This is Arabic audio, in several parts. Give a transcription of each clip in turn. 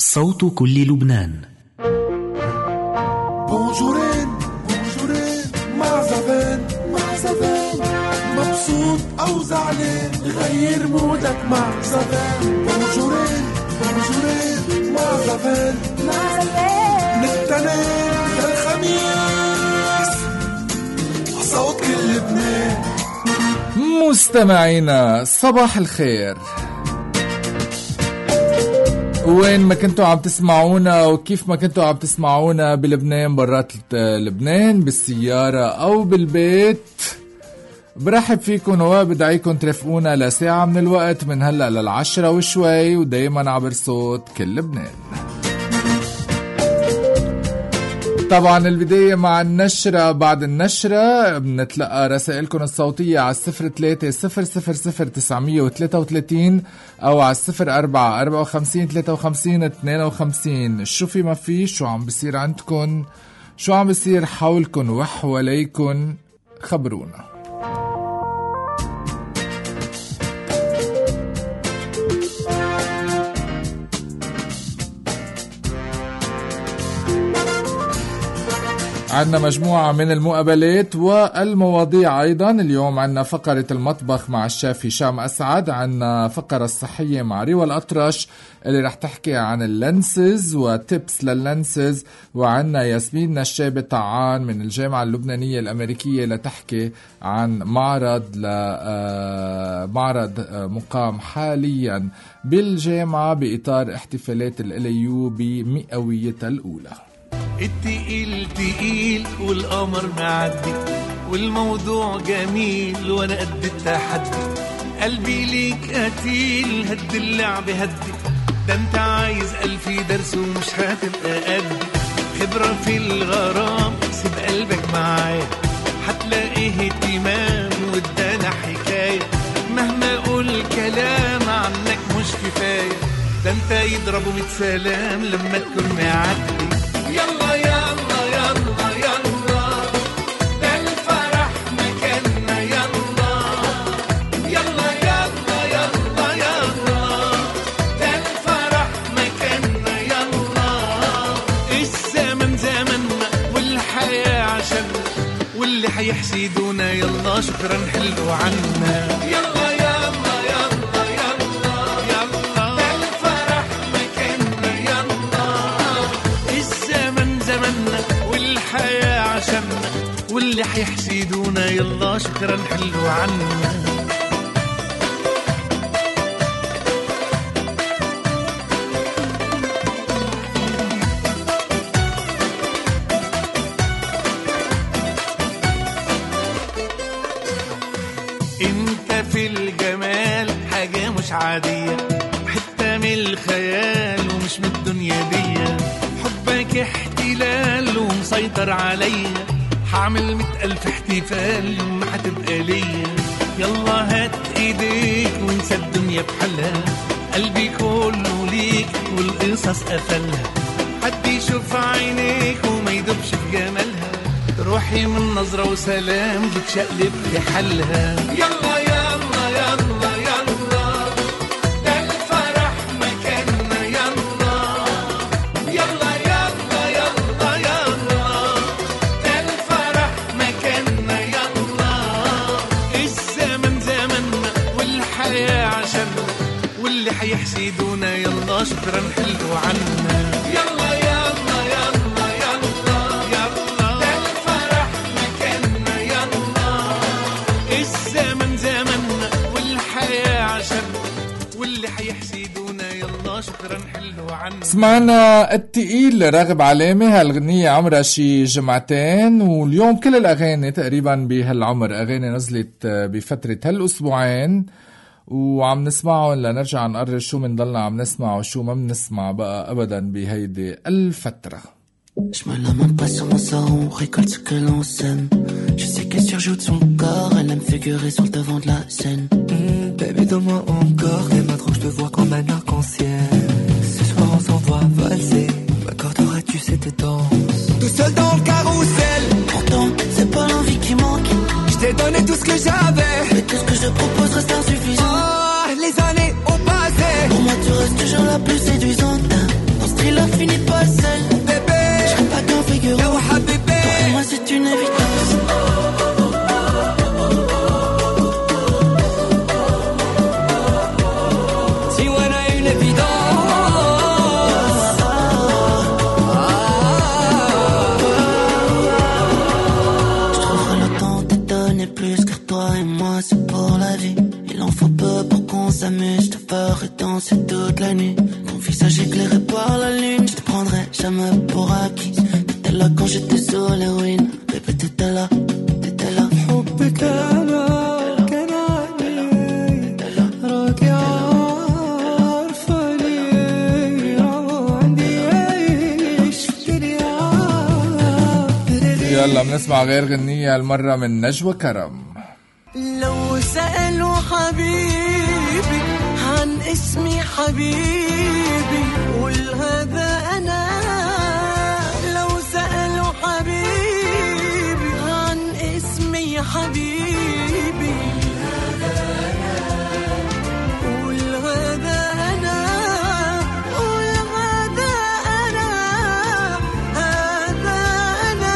صوت كل لبنان. بونجورين بونجورين معزبين معزبين، مبسوط أو زعلان غير مودك مع زبان. بونجورين بونجورين معزبين معزبين، من التنين للخميس صوت كل لبنان. مستمعينا صباح الخير، وين ما كنتوا عم تسمعونا وكيف ما كنتوا عم تسمعونا بلبنان، برات لبنان، بالسيارة أو بالبيت، برحب فيكم وبدعيكم ترافقونا لساعة من الوقت من هلأ لل10 وشوي، ودايما عبر صوت كل لبنان. طبعا البداية مع النشرة. بعد النشرة بنتلقى رسائلكم الصوتية على 03-000-933 أو على 04-54-53-52. شو في ما في، شو عم بصير عندكن، شو عم بصير حولكن وحواليكن، خبرونا. عندنا مجموعة من المقابلات والمواضيع أيضا. اليوم عندنا فقرة المطبخ مع الشيف هشام أسعد، عندنا فقرة الصحية مع ريوى الأطرش اللي رح تحكي عن اللنسز وتيبس لللنسز، وعندنا ياسمين نشابة طعان من الجامعة اللبنانية الأمريكية لتحكي عن معرض مقام حاليا بالجامعة بإطار احتفالات الإليو بمئويتها الأولى. التقيل تقيل والقمر معدي والموضوع جميل وانا قد التحدي، قلبي ليك قتيل هد اللعب هدي، ده انت عايز ألف درس ومش هتبقى قدي، خبرة في الغرام سيب قلبك معايا، هتلاقيه اهتمام وادانا حكاية، مهما اقول كلام عنك مش كفاية، ده انت يضربوا 100 سلام لما تكون معدي. يلا يلا يلا يلا ده الفرح مكاننا، يلا يلا يلا يلا يلا ده الفرح مكاننا، يلا الزمن زمننا والحياة عشاننا، واللي حيحسدونا يلا شكرا حلو عنا. يلا يلا يلا يلا يلا ده الفرح مكاننا، يلا الزمن زمننا والحياة عشاننا، واللي حيحسدونا يلا شكرا حلو عنا. انت في الجمال حاجة مش عادية، حتى من الخيال ومش من الدنيا دي، حبك احتلال ومسيطر عليا، هعمل 100,000 احتفال يوم هتبقى ليا، يلا هات ايديك وانسى الدنيا بحالها، قلبي كله ليك والقصص قفلها، حد يشوف عينيك وما يدوبش في جمالها، روحي من نظرة وسلام بتشقلب في حالها. يلا يلا يلا يلا ده الفرح مكاننا، يلا يلا يلا يلا يلا ده الفرح مكاننا، يلا الزمن زمننا والحياة عشاننا، واللي حيحسدونا يلا شكرا حلو عنا. يلا يلا يلا يلا يلا ده الفرح مكاننا، يلا الزمن زمننا والحياة عشاننا، واللي حيحسدونا يلا شكرا حلو عنا. سمعنا التقيل راغب علامة، هالغنية عمرها شي جمعتين، واليوم كل الأغاني تقريبا بهالعمر أغاني نزلت بفترة هالأسبوعين وعم نسمعهم لنرجع نقرر شو منضلنا عم نسمع وشو ما بنسمع بقى أبدا بهيدي الفترة. Je me lamente pas sur mon sort, on récolte ce que l'on sème. Je sais qu'elle surjoue de son corps, elle aime figurer sur le devant de la scène. Baby, donne-moi encore tes mains trop, je te vois comme un arc-en-ciel. Ce soir on s'envoie valser, m'accorderas-tu cette danse? Tout seul dans le carrousel, Pourtant, c'est pas l'envie qui manque, je t'ai donné tout ce que j'avais, mais tout ce que je propose reste insuffisant. oh, les années ont passé, Pour moi tu restes toujours la plus séduisante. Dans ce jamais pour acquise. T'étais là quand j'étais sur l'héroïne. Bébé t'étais là, t'étais là. حبك أنا كان عادي راكي عارفاني عندي عيش الدنيا. يلا بنسمع غير غنية المرة من نجوى كرم. لو سألوا حبيبي عن اسمي حبيبي قول هذا أنا. لو سألوا حبيبي عن اسمي حبيبي قول هذا أنا. قول هذا أنا. هذا أنا.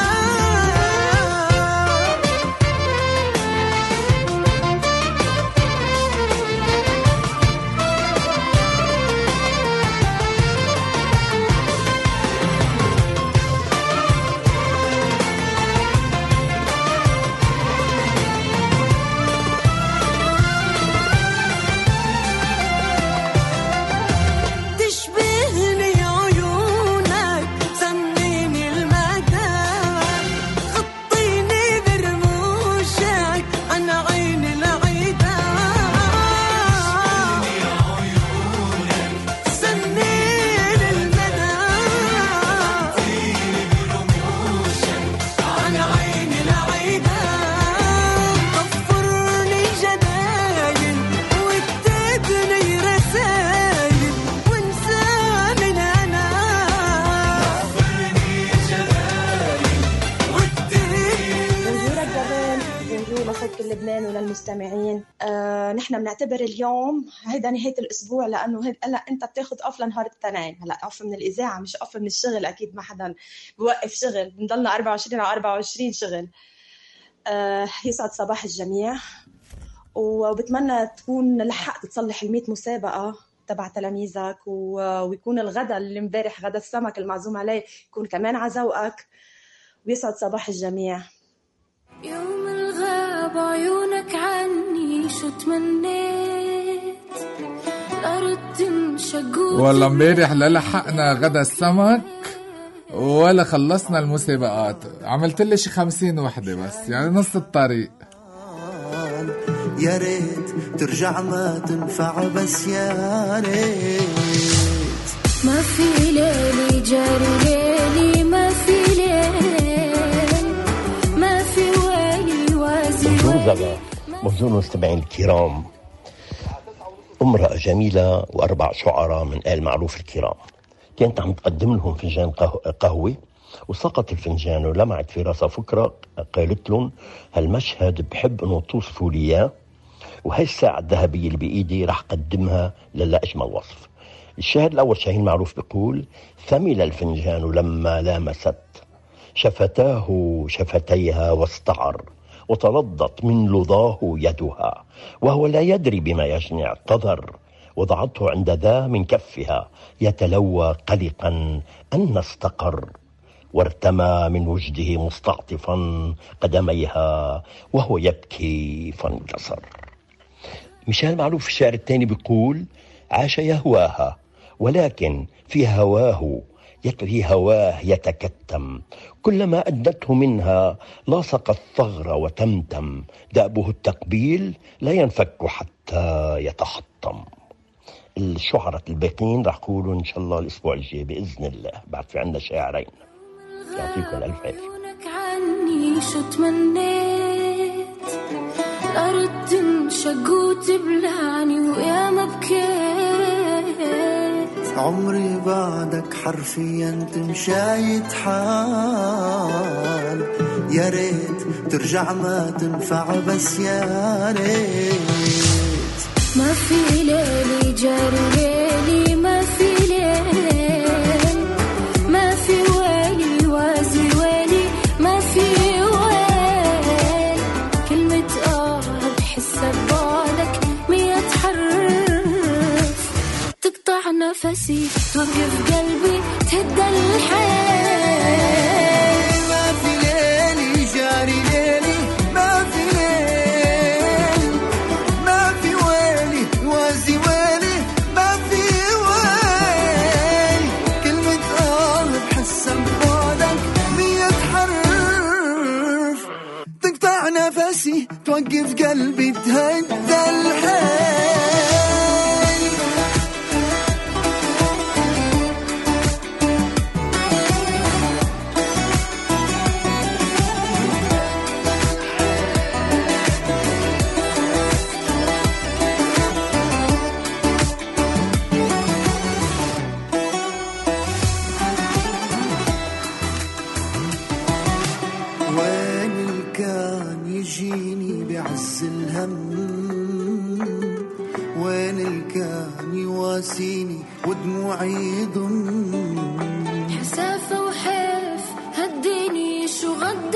لبنان وللمستمعين. نحن بنعتبر اليوم هيدا نهاية الأسبوع لأنه هلا أنت بتاخد أوف لنهار الاثنين. هلا أوف من الإذاعة مش أوف من الشغل، أكيد ما حدا بوقف شغل، بنضلنا 24 على 24 شغل. يسعد صباح الجميع، وبتمنى تكون لحقت تصلح 100 مسابقة تبع تلاميذك، ويكون الغدا اللي امبارح غدا السمك المعزوم عليه يكون كمان على ذوقك، ويسعد صباح الجميع. يوم الغاب عيونك عني شو تمنيت الأرض تنشق. والله امبارح لا لحقنا غدا السمك ولا خلصنا المسابقات، عملت لي شي 50 وحدة بس، يعني نص الطريق. يا ريت ترجع ما تنفع بس يا ريت. ما في ليلي جاري ليلي، ما في ليل، ما في ويلي وازي ويلي. بونجور مستمعين الكرام. امرأة جميلة وأربع شعراء من آل معروف الكرام كانت عم تقدم لهم فنجان قهوة، وسقط الفنجان ولمعت في راسها فكرة. قالت لهم هالمشهد بحب انه توصفوا لي اياه، وهي الساعة الذهبية اللي بإيدي رح قدمها للا أجمل وصف. الشاهد الأول شاهين معروف بيقول: ثمل الفنجان لما لامست شفتاه شفتيها واستعر، وتلظت من لظاه يدها، وهو لا يدري بما يجني اعتذر، وضعته عند ذا من كفها يتلوى قلقا أن استقر، وارتمى من وجده مستعطفا قدميها وهو يبكي فانكسر. مشان معروف الشعر الثاني بيقول: عاش يهواها ولكن في هواه يتكتم، كلما أدته منها لاصق الثغر وتمتم، دأبه التقبيل لا ينفك حتى يتحطم. الشعراء الباقين رح يقولوا إن شاء الله الأسبوع الجاي بإذن الله، بعد في عندنا شاعرين. يعطيكم ألف عافية. عني شو تمنيت الأرض تنشق وتبلعني ويا ما بكيت، عمري بعدك حرفيا تمشايت حال، يا ريت ترجع ما تنفع بس يا ريت. ما في ليلي جاري ليلي، ما في ليل، ما في ويلي وازي ويلي، ما في ويل، كلمة بحسها ببالك 100 حرف، تقطع نفسي توقف قلبي تهد الحيل. ما في ليلي جاري ليلي، ما في ليل، ما في ويلي وازي ويلي، ما في ويل، كلمة نفسي توقف قلبي تهدى الحيل. وين الكان يواسيني ودموعي يضم حسافة وحيف هديني شو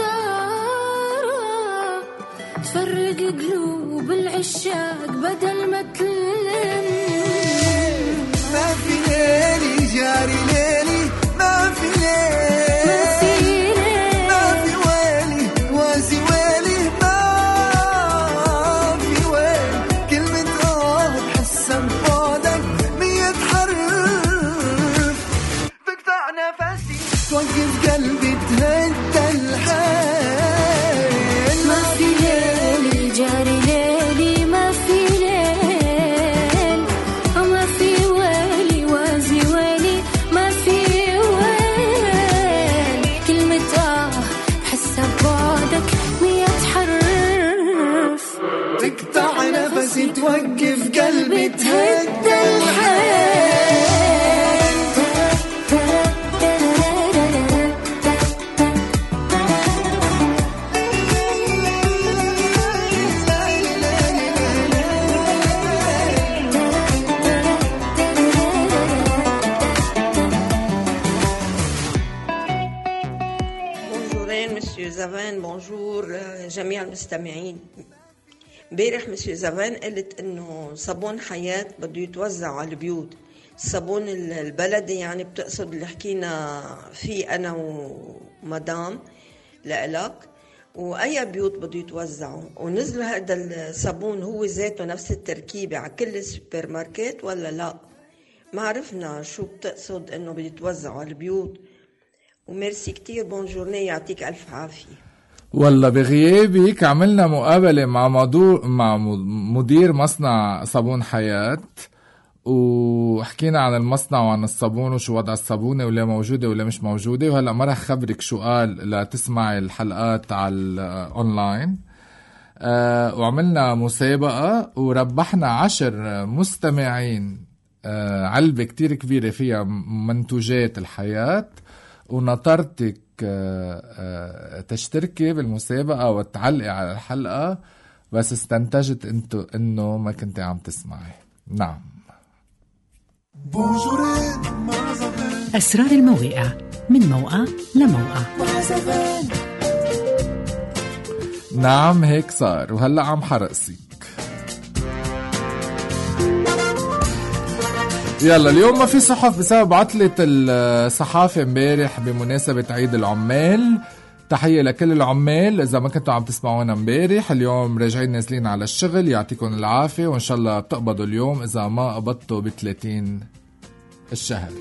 غدارة تفرق قلوب العشاق بدل ما تلم. ما في ليلي جاري ليلي ما في ليل ما في ويلي وازي ويلي ما في ويل. كلمة بحسها ببعدك 100 حرف تقطع نفسي توقف قلبي تهدى الحيل. ما في ليلي جاري ليلي ما في ليل وما في ويلي وازي ويلي ما في ويل. كلمة بحسها ببعدك 100 حرف تقطع نفسي توقف قلبي تهدى الحيل. زافان بونجور جميع المستمعين. امبارح مسيو زافان قلت انه صابون حياة بده يتوزع على البيوت. الصابون البلدي يعني بتقصد اللي حكينا فيه انا ومدام لإلك، واي بيوت بده يتوزعوا. ونزلوا هذا الصابون هو ذاته نفس التركيبة على كل السوبر ماركت ولا لا؟ ما عرفنا شو بتقصد انه بده يتوزعوا على البيوت. وميرسي كتير، بون جورني، يعطيك ألف عافية. والله بغيابك عملنا مقابلة مع مدير مصنع صابون حياة، وحكينا عن المصنع وعن الصابون وشو وضع الصابونة ولا موجودة ولا مش موجودة. وهلأ ما رح خبرك شو قال لتسمعي الحلقات على الأونلاين. وعملنا مسابقة وربحنا 10 مستمعين علبة كتير كبيرة فيها منتوجات الحياة، ونطرتك تشتركي بالمسابقة وتعلقي على الحلقة، بس استنتجت انه ما كنت عم تسمعي. نعم. أسرار الموائع من موقع لموقع. نعم هيك صار، وهلأ عم حرقسك. يلا اليوم ما في صحف بسبب عطلة الصحافة امبارح بمناسبة عيد العمال. تحية لكل العمال. إذا ما كنتوا عم تسمعونا امبارح، اليوم راجعين نازلين على الشغل، يعطيكم العافية وإن شاء الله بتقبضوا اليوم إذا ما قبضتوا ب30 الشهر.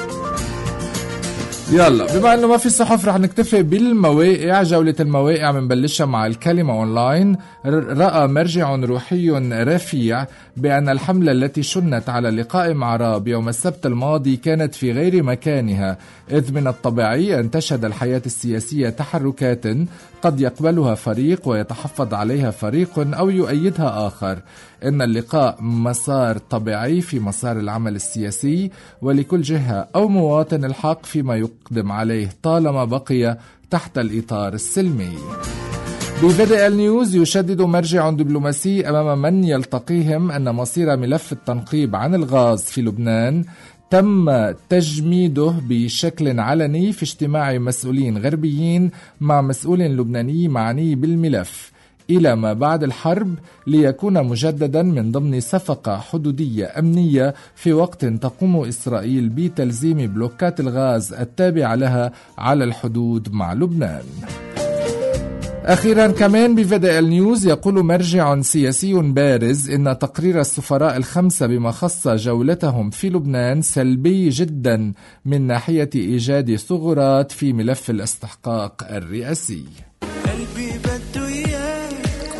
يلا بما انه ما في صحف رح نكتفي بالمواقع. جولة المواقع منبلشها مع الكلمة أونلاين. رأى مرجع روحي رفيع بأن الحملة التي شنت على لقاء معراب يوم السبت الماضي كانت في غير مكانها، إذ من الطبيعي أن تشهد الحياة السياسية تحركات قد يقبلها فريق ويتحفظ عليها فريق أو يؤيدها آخر. إن اللقاء مسار طبيعي في مسار العمل السياسي، ولكل جهة أو مواطن الحق فيما يقدم عليه طالما بقي تحت الإطار السلمي. بفيديو النيوز يشدد مرجع دبلوماسي أمام من يلتقيهم أن مصير ملف التنقيب عن الغاز في لبنان تم تجميده بشكل علني في اجتماع مسؤولين غربيين مع مسؤول لبناني معني بالملف إلى ما بعد الحرب، ليكون مجددا من ضمن صفقة حدودية أمنية في وقت تقوم إسرائيل بتلزيم بلوكات الغاز التابعة لها على الحدود مع لبنان. أخيرا كمان بفيديو النيوز يقول مرجع سياسي بارز إن تقرير السفراء ال5 بما خص جولتهم في لبنان سلبي جدا من ناحية إيجاد ثغرات في ملف الاستحقاق الرئاسي. قلبي بده إياك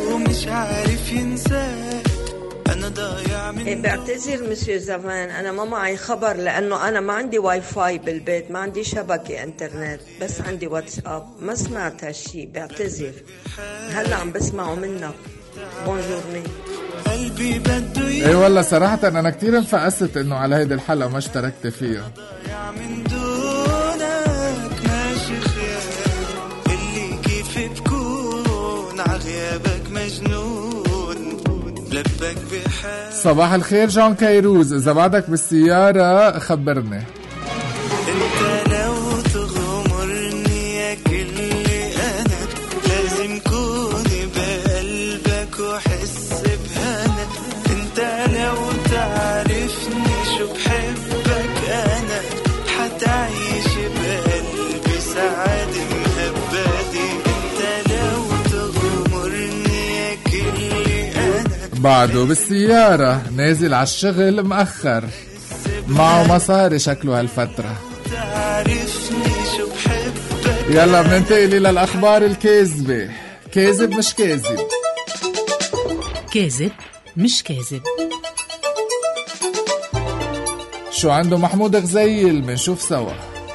مش عارف ينساك، أنا ضايع من بعتذر مسيو زمان، أنا ما معي خبر لأنه أنا ما عندي واي فاي بالبيت، ما عندي شبكة انترنت، بس عندي واتساب. ما سمعت هالشي، بعتذر. هلا عم بسمعه منك. بونجورني. قلبي بده اي والله صراحة انا كتير انفقست انه على هيدي الحلقة ما اشتركت فيها. من دونك ماشي خيال، اللي كيف بكون عغيابك مجنون، لبك بحال. صباح الخير جون كيروز، اذا بعدك بالسيارة خبرني. انت لو تغمرني يا كل انا، لازم كوني بقلبك وحس بهنا. انت لو تعرفني شو بحبك انا، حتعيش بقلبي سعادة مهبدي. انت لو تغمرني يا كل انا، بعده بالسيارة نازل عالشغل مأخر، معه مصاري شكله هالفترة. تعرفني شو بحبك. يلا بننتقل للأخبار الكاذبة. كاذب مش كاذب. كاذب مش كاذب. شو عنده محمود غزيل منشوف سوا.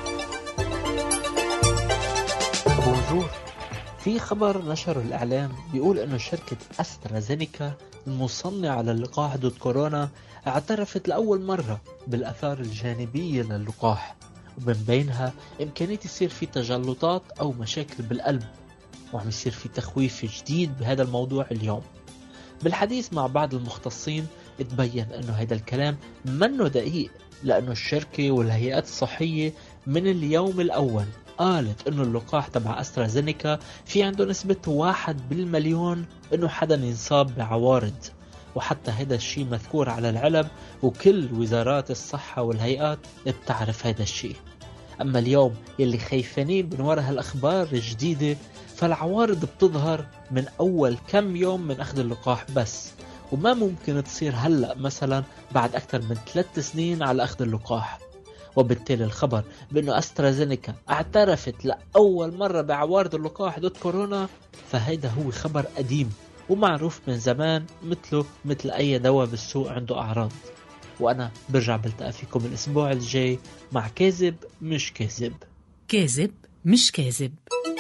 بونجور. في خبر نشر الإعلام بيقول إنه شركة أسترازينيكا المصنعة للقاح ضد كورونا اعترفت لأول مرة بالآثار الجانبية للقاح، ومن بينها إمكانية يصير في تجلطات أو مشاكل بالقلب، وعم يصير في تخويف جديد بهذا الموضوع اليوم. بالحديث مع بعض المختصين اتبين إنه هذا الكلام منه دقيق، لأنه الشركة والهيئات الصحية من اليوم الأول قالت إنه اللقاح تبع أسترازينيكا في عنده نسبة 1/1,000,000 إنه حدا ينصاب بعوارض، وحتى هذا الشيء مذكور على العلب، وكل وزارات الصحة والهيئات بتعرف هذا الشيء. أما اليوم يلي خايفانين من وراء هالأخبار الجديدة، فالعوارض بتظهر من أول كم يوم من أخذ اللقاح بس، وما ممكن تصير هلأ مثلا بعد أكثر من 3 سنين على أخذ اللقاح. وبالتالي الخبر بأنه أسترازينيكا اعترفت لأول مرة بعوارض اللقاح ضد كورونا، فهيدا هو خبر قديم ومعروف من زمان، مثله مثل أي دواء بالسوق عنده أعراض. وأنا برجع بلتقى فيكم الأسبوع الجاي مع كاذب مش كاذب. كاذب مش كاذب.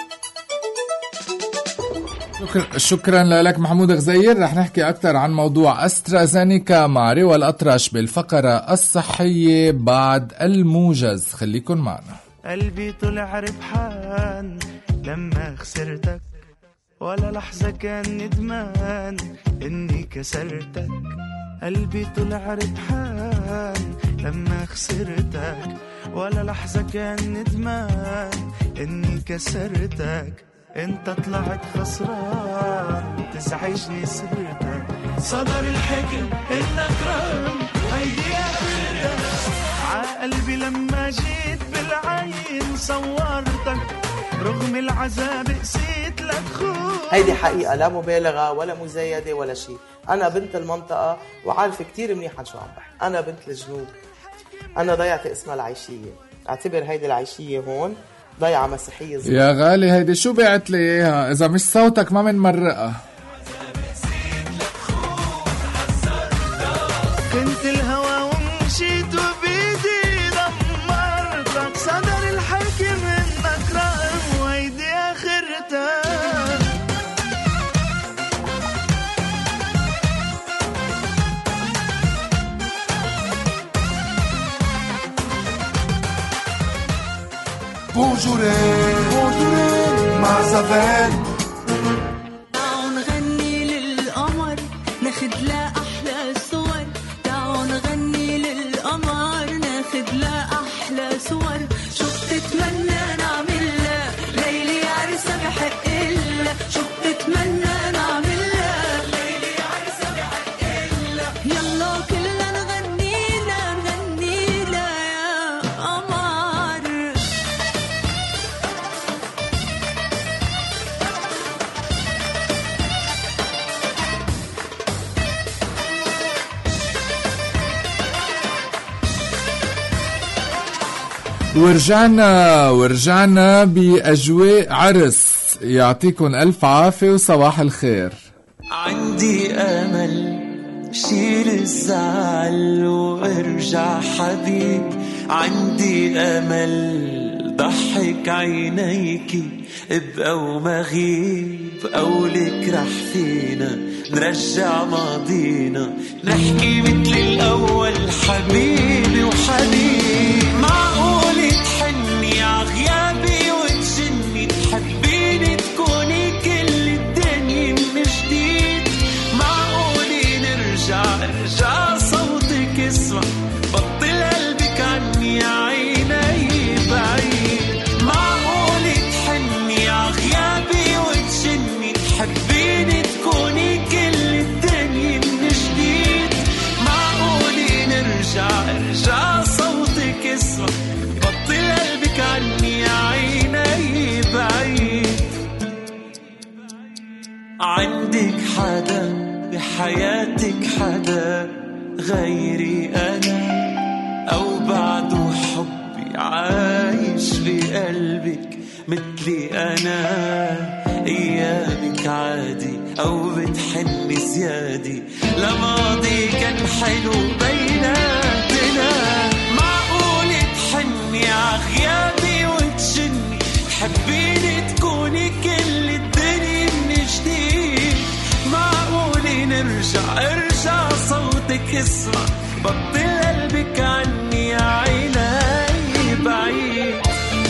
شكرا لك محمود غزير. رح نحكي أكثر عن موضوع أسترازينيكا مع ريوى الأطرش بالفقرة الصحية بعد الموجز. خليكن معنا. قلبي طلع ربحان لما خسرتك، ولا لحظة كان ندمان إني كسرتك. قلبي طلع ربحان لما خسرتك، ولا لحظة كان ندمان إني كسرتك. انت طلعت خسران تزعجني سرتك، صدر الحكم انك رغم هيدي اخرتك. عقلبي لما جيت بالعين صورتك، رغم العذاب قسيت لك خوف. هيدي حقيقة لا مبالغة ولا مزايدة ولا شيء. أنا بنت المنطقة وعارفة كتير منيحا شو عم بحكي. أنا بنت الجنوب، أنا ضيعت اسمها العيشية. اعتبر هيدي العيشية هون ضيعة مسيحية زي. يا غالي هيدي شو بعت لي اياها؟ اذا مش صوتك ما منمرقها. كنت الهوى ومشيت وبيدي دمرتك، صدر الحكي منك رأم وهيدي اخرتك. بونجورين مع زفان. تعالوا نغني للقمر ناخد لا أحلى صور، تعالوا نغني للقمر ناخد لا أحلى صور. شو بتتمنى نعملها ليلي عرسة بحق إلا، شو بتتمنى نعملها ليلي عرسة بحق إلا. يلا كلنا نغني لا نغني لا يا قمر. ورجعنا بأجواء عرس. يعطيكم ألف عافية وصباح الخير. عندي أمل شيل الزعل وارجع حبيب، عندي أمل ضحك عينيكي ابقى وما غيب، قولك رح فينا نرجع ماضينا نحكي مثل الأول حبيبي وحبيب. معقول تحني عغيابي وتجني تحبيني تكوني كل الدنيا من جديد، معقول ارجع صوتك اسمع بطل قلبك عني يا عيني بعيد، معقول تحني عغيابي وتجني تحبيني تكوني كل الدنيا من جديد، معقول ارجع صوتك اسمع بطل قلبك عني يا عيني بعيد. عندك حدا بحياتك حدا غيري أنا، أو بعده حبي عايش بقلبك مثلي أنا، أيامك عادي أو بتحني زيادي لماضي كان حلو بيناتنا، معقول تحني عغيابي وتجني تحبيني تكوني كل الدنيا من جديد، معقول ارجع صوتك اسمع بطل قلبك عني يا عيني بعيد.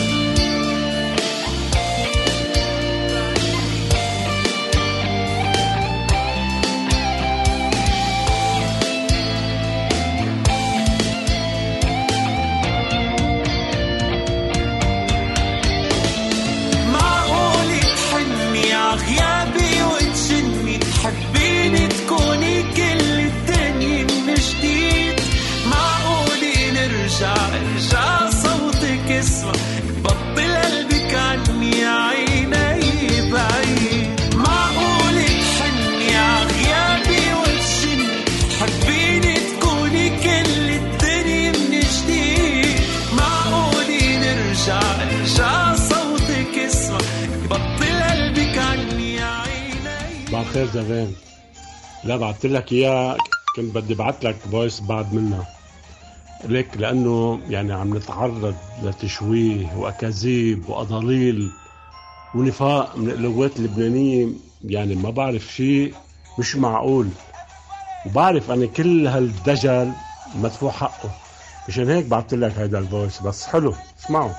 معقول تحني عغيابي وتجني تحبيني تكوني كل الدنيا من جديد، معقول ارجع صوتك اسمع بطل قلبك عني يا عيني بعيد، معقول تحني عغيابي وتجني تحبيني تكوني كل الدنيا من جديد، معقول ارجع صوتك اسمع بطل قلبك عني يا عيني. بعد خير زمان، لا بعت لك اياه كنت بدي بعت لك فويس بعد منها ليك، لانه يعني عم نتعرض لتشويه واكاذيب واضاليل ونفاق من القوات اللبنانيه، يعني ما بعرف شيء مش معقول، وبعرف انا كل هالدجل مدفوع حقه، مشان هيك بعت لك هيدا الفويس، بس حلو اسمعوا.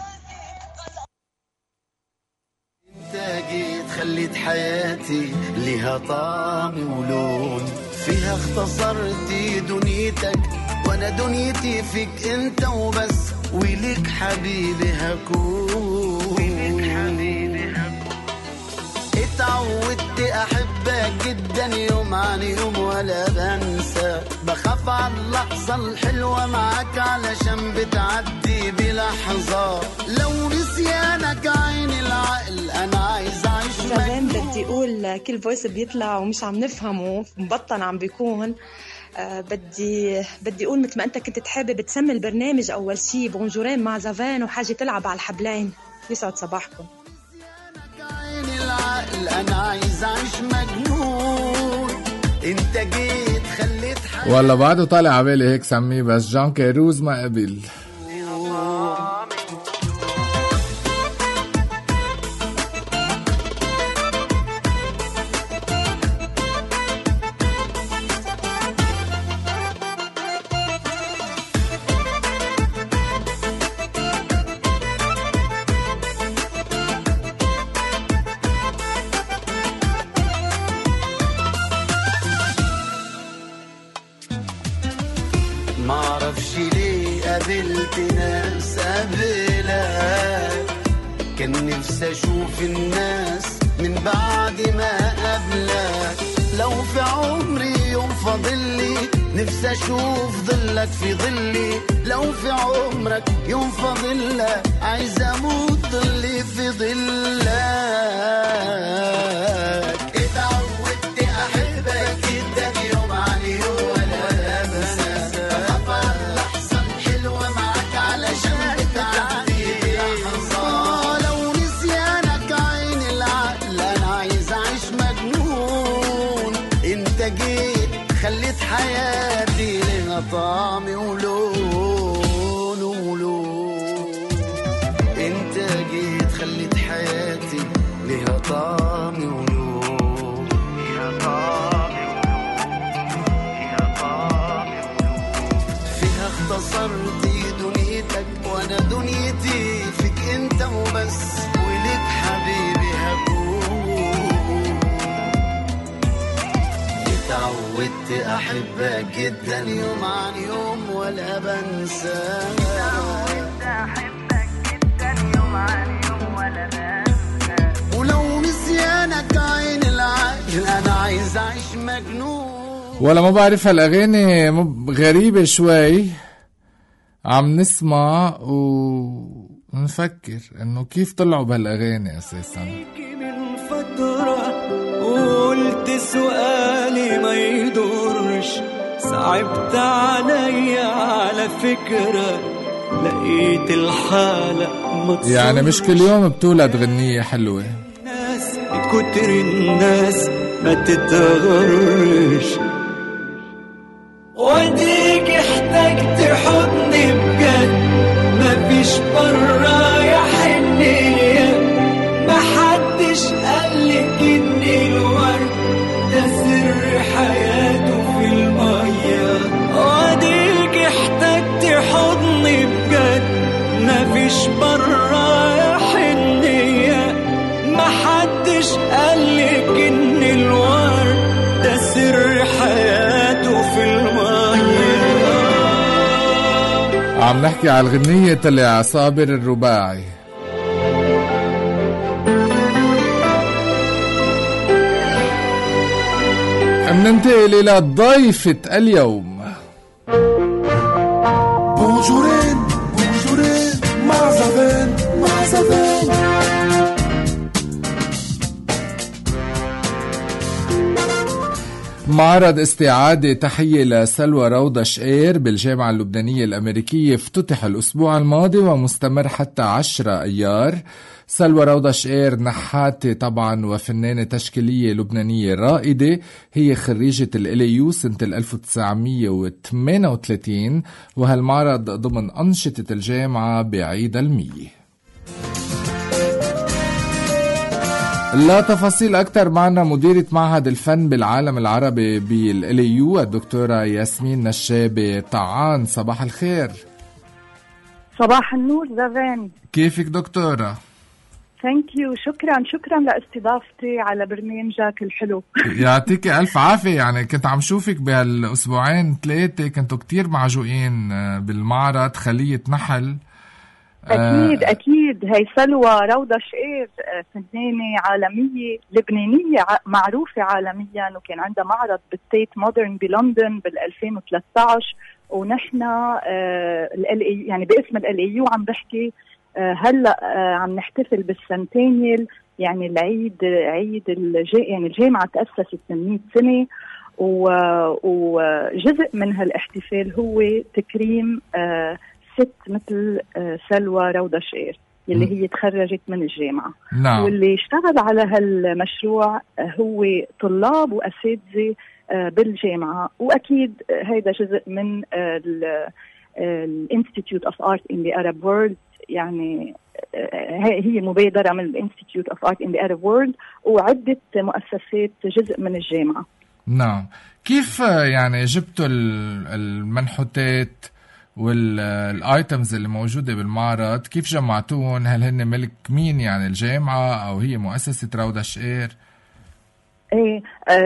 خليت حياتي لها طعم ولون، فيها اختصرتي دنيتك وانا دنيتي فيك انت وبس، ولك حبيبي هكون، اتعودت احبك جدا يوم عن يوم ولا بنسى، بخاف على اللحظة الحلوة معاك علشان بتعدي بلحظة، لو نسيانك عين العقل انا عايز اعيش زمان. بدي اقول كل فويس بيطلع ومش عم نفهمه مبطن عم بيكون، بدي اقول مثل ما انت كنت تحابب تسمي البرنامج اول شي بونجورين مع زافان وحاجه تلعب على الحبلين. يسعد صباحكم. عين العقل انا عايز اعيش مجنون، انت جيت خليت والله بعده طالع عبالي هيك سميه، بس جان كيروز ما قبل. معرفش ليه قابلت ناس قبلك، كان نفسي اشوف الناس من بعد ما قبلك، لو في عمري يوم فاضلي نفسي اشوف ظلك في ظلي، لو في عمرك يوم فاضلك عايز اموت ظلي في ظلك، اتعودت احبك جدا يوم عن يوم ولا بنسى، بخاف على اللحظة الحلوة معاك علشان بتعدي بلحظة، لو نسيانك عين العقل انا عايز اعيش مجنون، طعم ولون، فيها طعم ولون، فيها طعم ولون. فيها اختصرتي دنيتك وانا دنيتي فيك انت وبس، ولك حبيبي هكون. اتعودت احبك جدا يوم عن يوم ولا بنساك، اتعودت احبك جدا يوم عن يوم ولا بنساك. ولو نسيانك عين العين انا عايز اعيش مجنون. ولا ما بعرف هالأغاني غريبة شوي، عم نسمع ونفكر انه كيف طلعوا بهالأغاني اساسا. من فترة قلت سؤالي ما يدورش، صعبت علي على فكرة لقيت الحالة متصورش. يعني مش كل يوم بتولد غنية حلوة، الناس كتر الناس ما تتغرش، وديك احتجت حضني بجد مفيش برا يا حنية، محدش قالك ان الورد ده سر حياته في المية. وديك احتجت حضني بجد مفيش برا يا حنية، محدش قالك ان الورد ده سر حياته في المية. عم نحكي على الغنية تلع صابر الرباعي. ننتقل إلى ضيفة اليوم. بونجورين بونجورين معزبين معزبين. معرض استعادة تحية لسلوى روضة شقير بالجامعة اللبنانية الأمريكية افتتح الأسبوع الماضي ومستمر حتى 10 أيار. سلوى روضة شقير نحاتة طبعا وفنانة تشكيلية لبنانية رائدة، هي خريجة الإليو سنة 1938، وهالمعرض ضمن أنشطة الجامعة بعيد المية. لا تفاصيل أكتر معنا مديرة معهد الفن بالعالم العربي بالإليو الدكتورة ياسمين نشابة طعان. صباح الخير. صباح النور زافان. كيفك دكتورة؟ ثانك يو، شكرا لاستضافتي على برنامجك الحلو. يعطيك ألف عافية. يعني كنت عم شوفك بهالأسبوعين 3 كنتوا كتير معجوقين بالمعرض خلية نحل. أكيد هي سلوى روضة شقير فنانة عالمية لبنانية معروفة عالميا، وكان عندها معرض بالتيت مودرن بلندن بال2013، ونحن يعني باسم الإليو عم بحكي هلا عم نحتفل بالسنتينيل، يعني العيد يعني الجامعة تأسست من 100 سنة، وجزء من هالاحتفال هو تكريم ست مثل سلوى روضة شقير اللي هي تخرجت من الجامعة. نعم. واللي اشتغل على هالمشروع هو طلاب وأساتذة بالجامعة، وأكيد هيدا جزء من الانستيتيوت اوف ارت ان ذا Arab World، يعني هي مبادرة من الانستيتيوت اوف ارت ان ذا Arab World وعدة مؤسسات جزء من الجامعة. نعم. كيف يعني جبتوا المنحوتات والايتمز اللي موجودة بالمعرض، كيف جمعتون؟ هل هن ملك مين، يعني الجامعة أو هي مؤسسة روضة شقير؟ ايه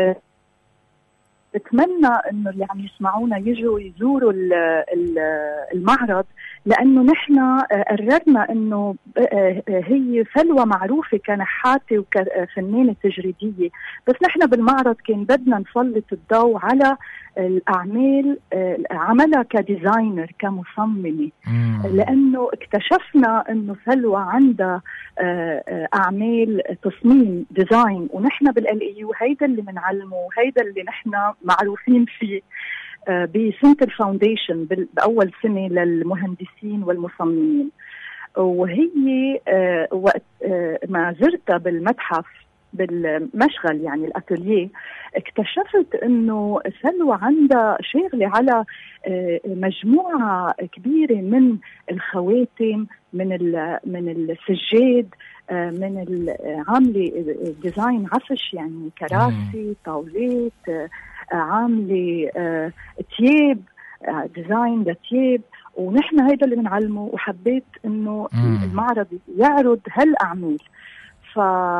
بتمنى انه اللي عم يسمعونا يجوا يزوروا المعرض، لانه نحن قررنا انه هي سلوى معروفة كنحاتة وكفنانة تجريدية، بس نحن بالمعرض كان بدنا نسلط الضوء على الأعمال عملها كديزاينر كمصممة، لأنه اكتشفنا أنه سلوى عندها أعمال تصميم ديزاين، ونحن بالإليو هيدا اللي منعلمه وهيدا اللي نحن معروفين فيه بسنتر فاونديشن بأول سنة للمهندسين والمصممين. وهي وقت ما زرتها بالمتحف بالمشغل يعني الاتوليه، اكتشفت انه سلوى عندها شغله على مجموعه كبيره من الخواتم، من السجاد، من عامله ديزاين عفش يعني كراسي، طاولات، عامله تياب، ديزاين لتياب، ونحن هيدا اللي بنعلمه. وحبيت انه المعرض يعرض هالاعمال. ف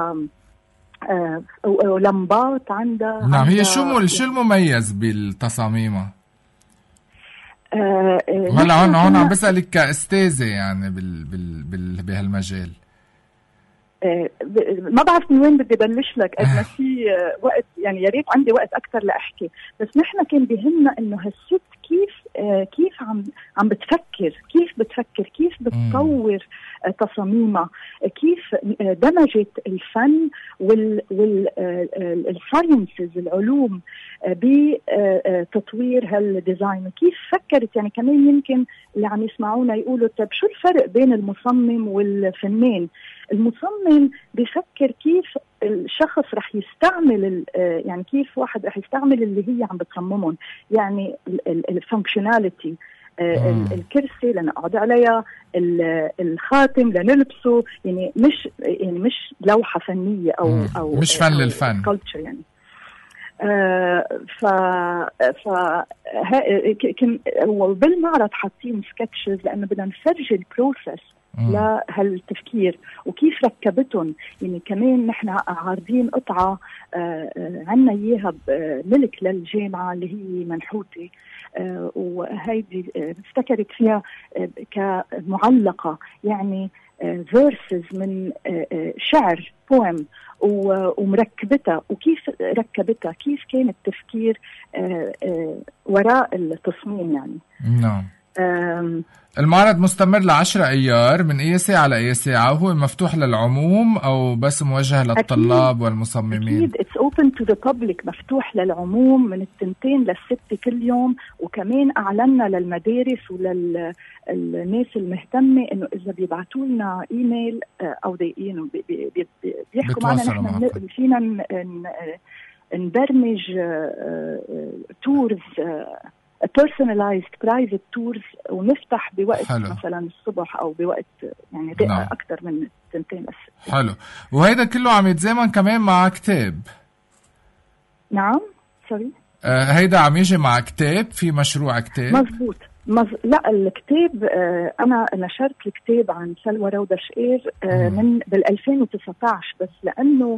ولمبات عندها. نعم، هي شو المميز بالتصاميمها؟ هلا هون عم بسألك كأستاذة يعني بهالمجال. ما بعرف من وين بدي بلش لك، قد ما في وقت يعني، يا ريت عندي وقت اكثر لاحكي. بس نحن كان بيهمنا انه هالست كيف عم بتفكر، كيف بتطور تصاميمها، كيف دمجت الفن والساينسز العلوم بتطوير هالديزاين، وكيف فكرت يعني. كمان يمكن اللي عم يسمعونا يقولوا طب شو الفرق بين المصمم والفنان؟ المصمم بيفكر كيف الشخص رح يستعمل يعني كيف واحد رح يستعمل اللي هي عم بتصممهم، يعني الفانكشناليتي، الكرسي لنقعد عليها، الخاتم لنلبسه، يعني مش لوحة فنية أو مش فن للفن يعني. وبالمعرض حاطين سكتشز لأنه بدنا نفرجي البروسس لهالتفكير وكيف ركبتهم. يعني كمان نحن عارضين قطعة عنا إياها ملك للجامعة اللي هي منحوتة، وهيدي افتكرت فيها كمعلقة، يعني فيرسز من شعر بويم، ومركبتها وكيف ركبتها، كيف كان التفكير وراء التصميم يعني. نعم. المعرض مستمر ل10 أيار من أي ساعة لأي ساعة، وهو مفتوح للعموم أو بس موجه للطلاب والمصممين؟ أكيد it's open to the public، مفتوح للعموم من 2 ل6 كل يوم. وكمان أعلنا للمدارس وللناس المهتمة إنه إذا بيبعتوا لنا إيميل أو بيحكوا معنا نحن فينا نبرمج تورز، personalized private tours، ونفتح بوقت حلو. مثلا الصبح أو بوقت يعني دقيقة أكتر من 2 بس. حلو. وهيدا كله عم يتزامن كمان مع كتاب؟ نعم سوري. هيدا عم يجي مع كتاب، في مشروع كتاب؟ مزبوط. لا الكتاب أنا نشرت الكتاب عن سلوى روضة شقير من بال2019، بس لأنه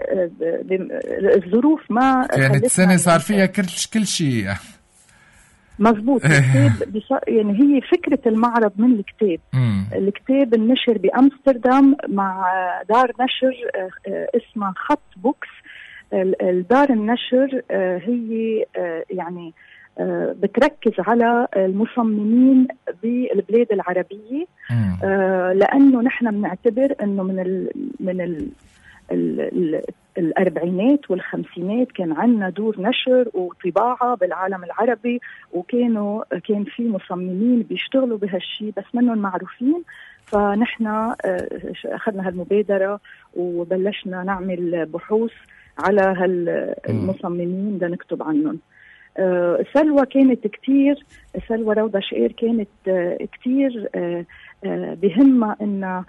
الظروف ما كانت سنة صار فيها كل شيء. مزبوط. الكتاب يعني هي فكرة المعرض من الكتاب. الكتاب النشر بأمستردام مع دار نشر اسمها خط بوكس. الدار النشر هي يعني بتركز على المصممين بالبلاد العربية، لأنه نحن بنعتبر أنه من الأربعينات والخمسينات كان عندنا دور نشر وطباعة بالعالم العربي، كان في مصممين بيشتغلوا بهالشي بس منهم معروفين. فنحن أخذنا هالمبادرة وبلشنا نعمل بحوث على هالمصممين لنكتب عنهم. سلوى كانت سلوى روضة شقير كانت كتير بهمة إنها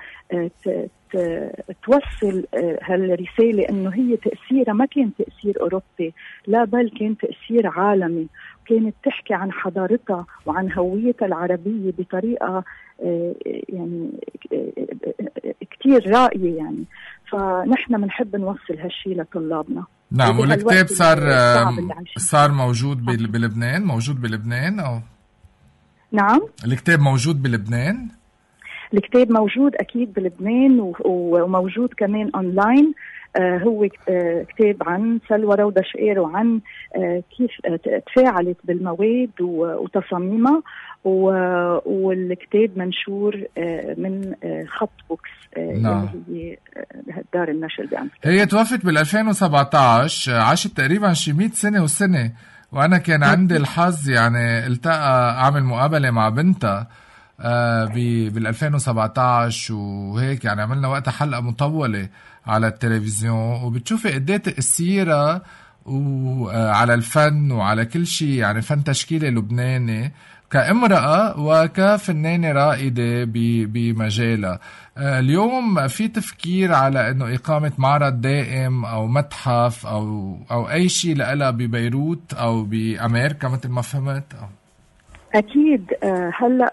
توصل هالرسالة إنه هي تأثيرها ما كان تأثير أوروبي، لا بل كان تأثير عالمي. كانت تحكي عن حضارتها وعن هويتها العربية بطريقة يعني كتير رائية يعني. فنحن بنحب نوصل هالشي لطلابنا. نعم. والكتاب صار موجود بلبنان؟ موجود بلبنان أو؟ نعم. الكتاب موجود بلبنان؟ الكتاب موجود أكيد بلبنان وموجود كمان أونلاين. هو كتاب عن سلوى روضة شقير وعن كيف تفاعلت بالمواد وتصاميمها، والكتاب منشور من خط بوكس اللي هي دار النشر بأمستردام. هي توفت بال2017، عاشت تقريبا شي 100 سنة وسنة. وأنا كان عندي الحظ يعني التقى أعمل مقابلة مع بنتها بال 2017 وهيك، يعني عملنا وقتها حلقة مطولة على التلفزيون، وبتشوفي قديه تأثيرها وعلى الفن وعلى كل شيء، يعني فن تشكيلي لبناني كامرأة وكفنانة رائدة بمجالها. اليوم في تفكير على انه اقامة معرض دائم او متحف او اي شيء لها ببيروت او بامريكا مثل ما فهمت؟ أكيد. هلأ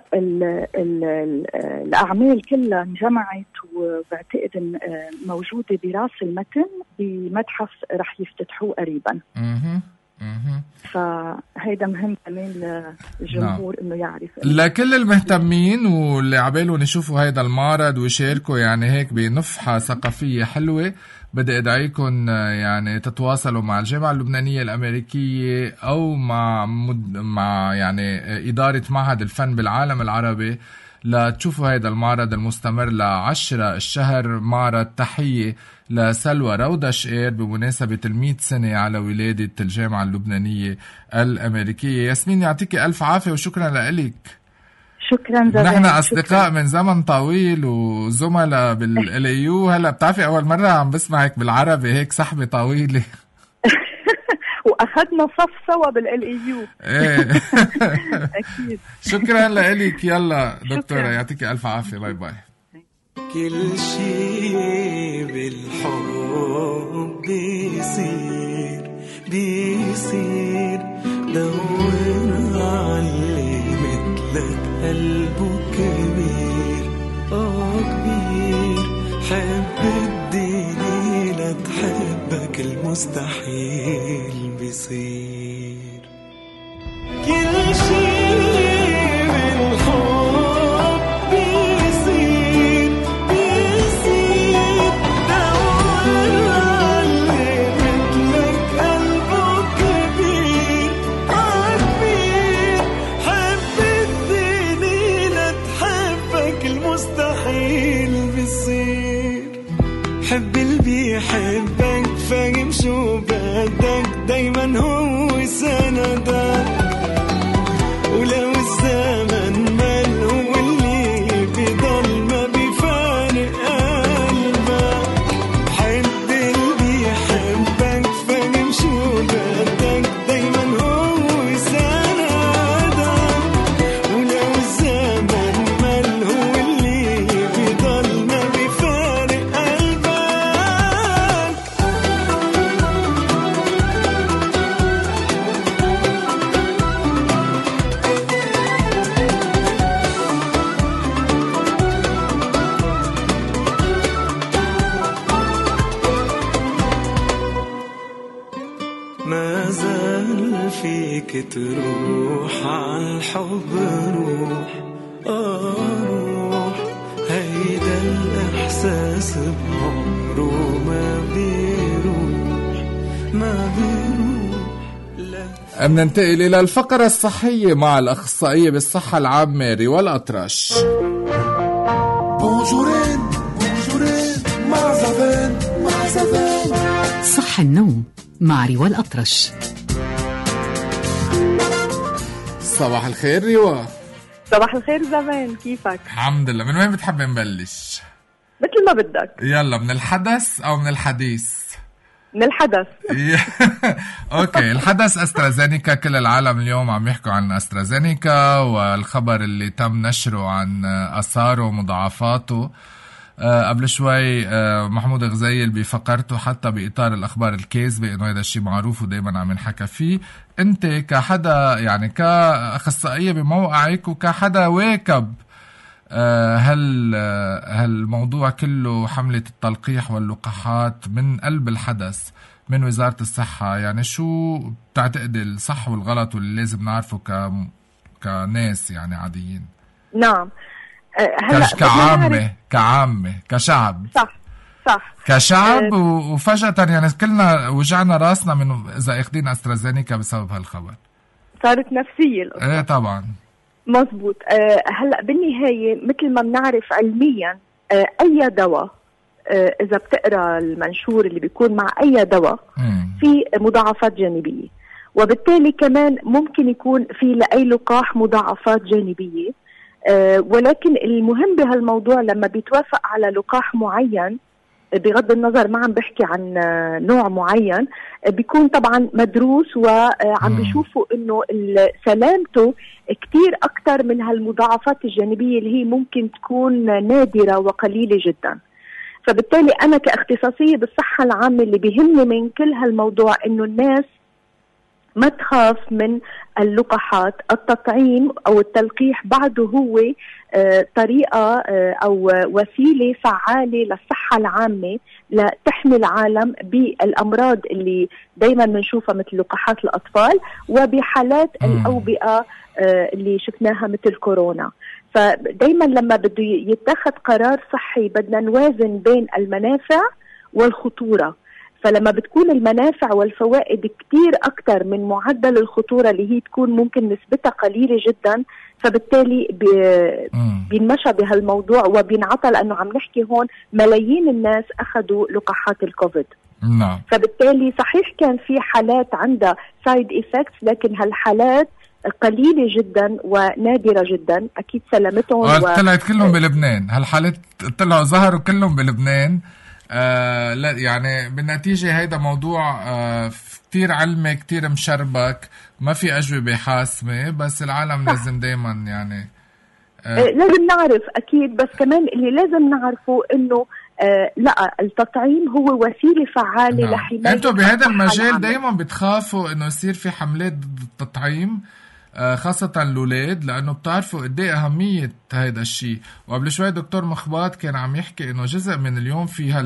الأعمال كلها انجمعت، وبعتقد إن موجودة براس المتن بمتحف رح يفتتحوه قريبا. فهيدا مهم كمان للجمهور إنه يعرف. لكل المهتمين واللي عبالهم يشوفوا هيدا المعرض ويشاركوا يعني هيك بنفحة ثقافية حلوة، بدي أدعيكم يعني تتواصلوا مع الجامعة اللبنانية الأمريكية أو مع يعني إدارة معهد الفن بالعالم العربي لتشوفوا هيدا المعرض المستمر ل10 الشهر، معرض تحية لسلوى روضة شقير بمناسبة 100 سنة على ولادة الجامعة اللبنانية الأمريكية. ياسمين يعطيك ألف عافية وشكرا لك. شكرا زمان. نحن أصدقاء من زمن طويل وزملاء بالLAU. هلا بتعرفي أول مرة عم بسمعك بالعربي هيك صحبة طويلة. وأخذنا صف سوا بالLAU. أكيد. شكرا لك. يلا دكتورة يعطيك ألف عافية. باي باي. كل شيء بالحب بيصير دور علي مثلك قلبه كبير كبير، حب الدنيا لتحبك المستحيل بيصير. كل شيء بالحب بيصير دور علي مثلك قلبه كبير كبير، حب الدنيا لتحبك المستحيل بيصير. حب اللي بيحبك فاهم شو بدك، دايما هو سندك، ولو الزمن مال هو اللي بيضل ما بيفارق قلبك. حب اللي بيحبك فاهم شو بدك، دايما هو سندك، ولو الزمن مال هو اللي بيضل ما بيفارق قلبك. ما زال فيك تروح عالحب، روح روح، هيدا الإحساس بعمره ما بيروح. مننتقل إلى الفقرة الصحية مع الأخصائية بالصحة العامة ريوى الأطرش. بونجورين مع زفان صح النوم مع ريوى الأطرش. صباح الخير ريوى. صباح الخير زمان، كيفك؟ الحمد لله. من وين بتحب نبلش؟ مثل ما بدك. يلا، من الحدث أو من الحديث؟ من الحدث. اوكي، الحدث أسترازينيكا. كل العالم اليوم عم يحكوا عن أسترازينيكا والخبر اللي تم نشره عن آثاره ومضاعفاته. قبل شوي محمود غزيل بفقرته حتى بإطار الأخبار الكاذبة إنه هذا الشيء معروف ودايما عم نحكى فيه. أنت كحدا يعني كأخصائية بموقعك وكحدا واكب هالموضوع كله، حملة التلقيح واللقاحات من قلب الحدث من وزارة الصحة، يعني شو بتعتقد الصح والغلط واللي لازم نعرفه كناس يعني عاديين؟ نعم. كعامة كشعب. صح كشعب. وفجأة يعني كلنا وجعنا راسنا من إذا اخدين أسترازينيكا بسبب هالخبر. صارت نفسية القصة. ايه طبعا مزبوط. هلأ بالنهاية مثل ما بنعرف علميا أي دواء، إذا بتقرأ المنشور اللي بيكون مع أي دواء في مضاعفات جانبية، وبالتالي كمان ممكن يكون في لأي لقاح مضاعفات جانبية ولكن المهم بهالموضوع لما بيتوافق على لقاح معين، بغض النظر ما عم بحكي عن نوع معين، بيكون طبعا مدروس وعم بيشوفوا انه سلامته كتير اكتر من هالمضاعفات الجانبية اللي هي ممكن تكون نادرة وقليلة جدا. فبالتالي انا كاختصاصية بالصحة العامة اللي بيهمني من كل هالموضوع انه الناس ما تخاف من اللقاحات. التطعيم أو التلقيح بعده هو طريقة أو وسيلة فعالة للصحة العامة لتحمي العالم بالأمراض اللي دايما بنشوفها مثل لقاحات الأطفال وبحالات الأوبئة اللي شفناها مثل كورونا. فدايما لما بده يتخذ قرار صحي بدنا نوازن بين المنافع والخطورة. فلما بتكون المنافع والفوائد كتير أكتر من معدل الخطورة اللي هي تكون ممكن نسبتها قليلة جدا، فبالتالي بينمشى بهالموضوع وبينعطى، لأنه عم نحكي هون ملايين الناس أخذوا لقاحات الكوفيد. نعم. فبالتالي صحيح كان في حالات عندها سايد إيفكتس، لكن هالحالات قليلة جدا ونادرة جدا. أكيد سلامتهم طلعت كلهم بلبنان. هالحالات طلعوا ظهروا كلهم بلبنان. لا يعني بالنتيجة هيدا موضوع كتير علمي، كتير مشربك، ما في أجوبة حاسمة، بس العالم لازم دايما يعني لازم نعرف أكيد. بس كمان اللي لازم نعرفه إنه لا، التطعيم هو وسيلة فعالة لحماية. أنتوا بهذا المجال دايما بتخافوا إنه يصير في حملات ضد التطعيم، خاصة الأولاد، لأنه بتعرفوا قد ايه أهمية هيدا الشيء. وقبل شوي دكتور مخبات كان عم يحكي إنه جزء من اليوم فيها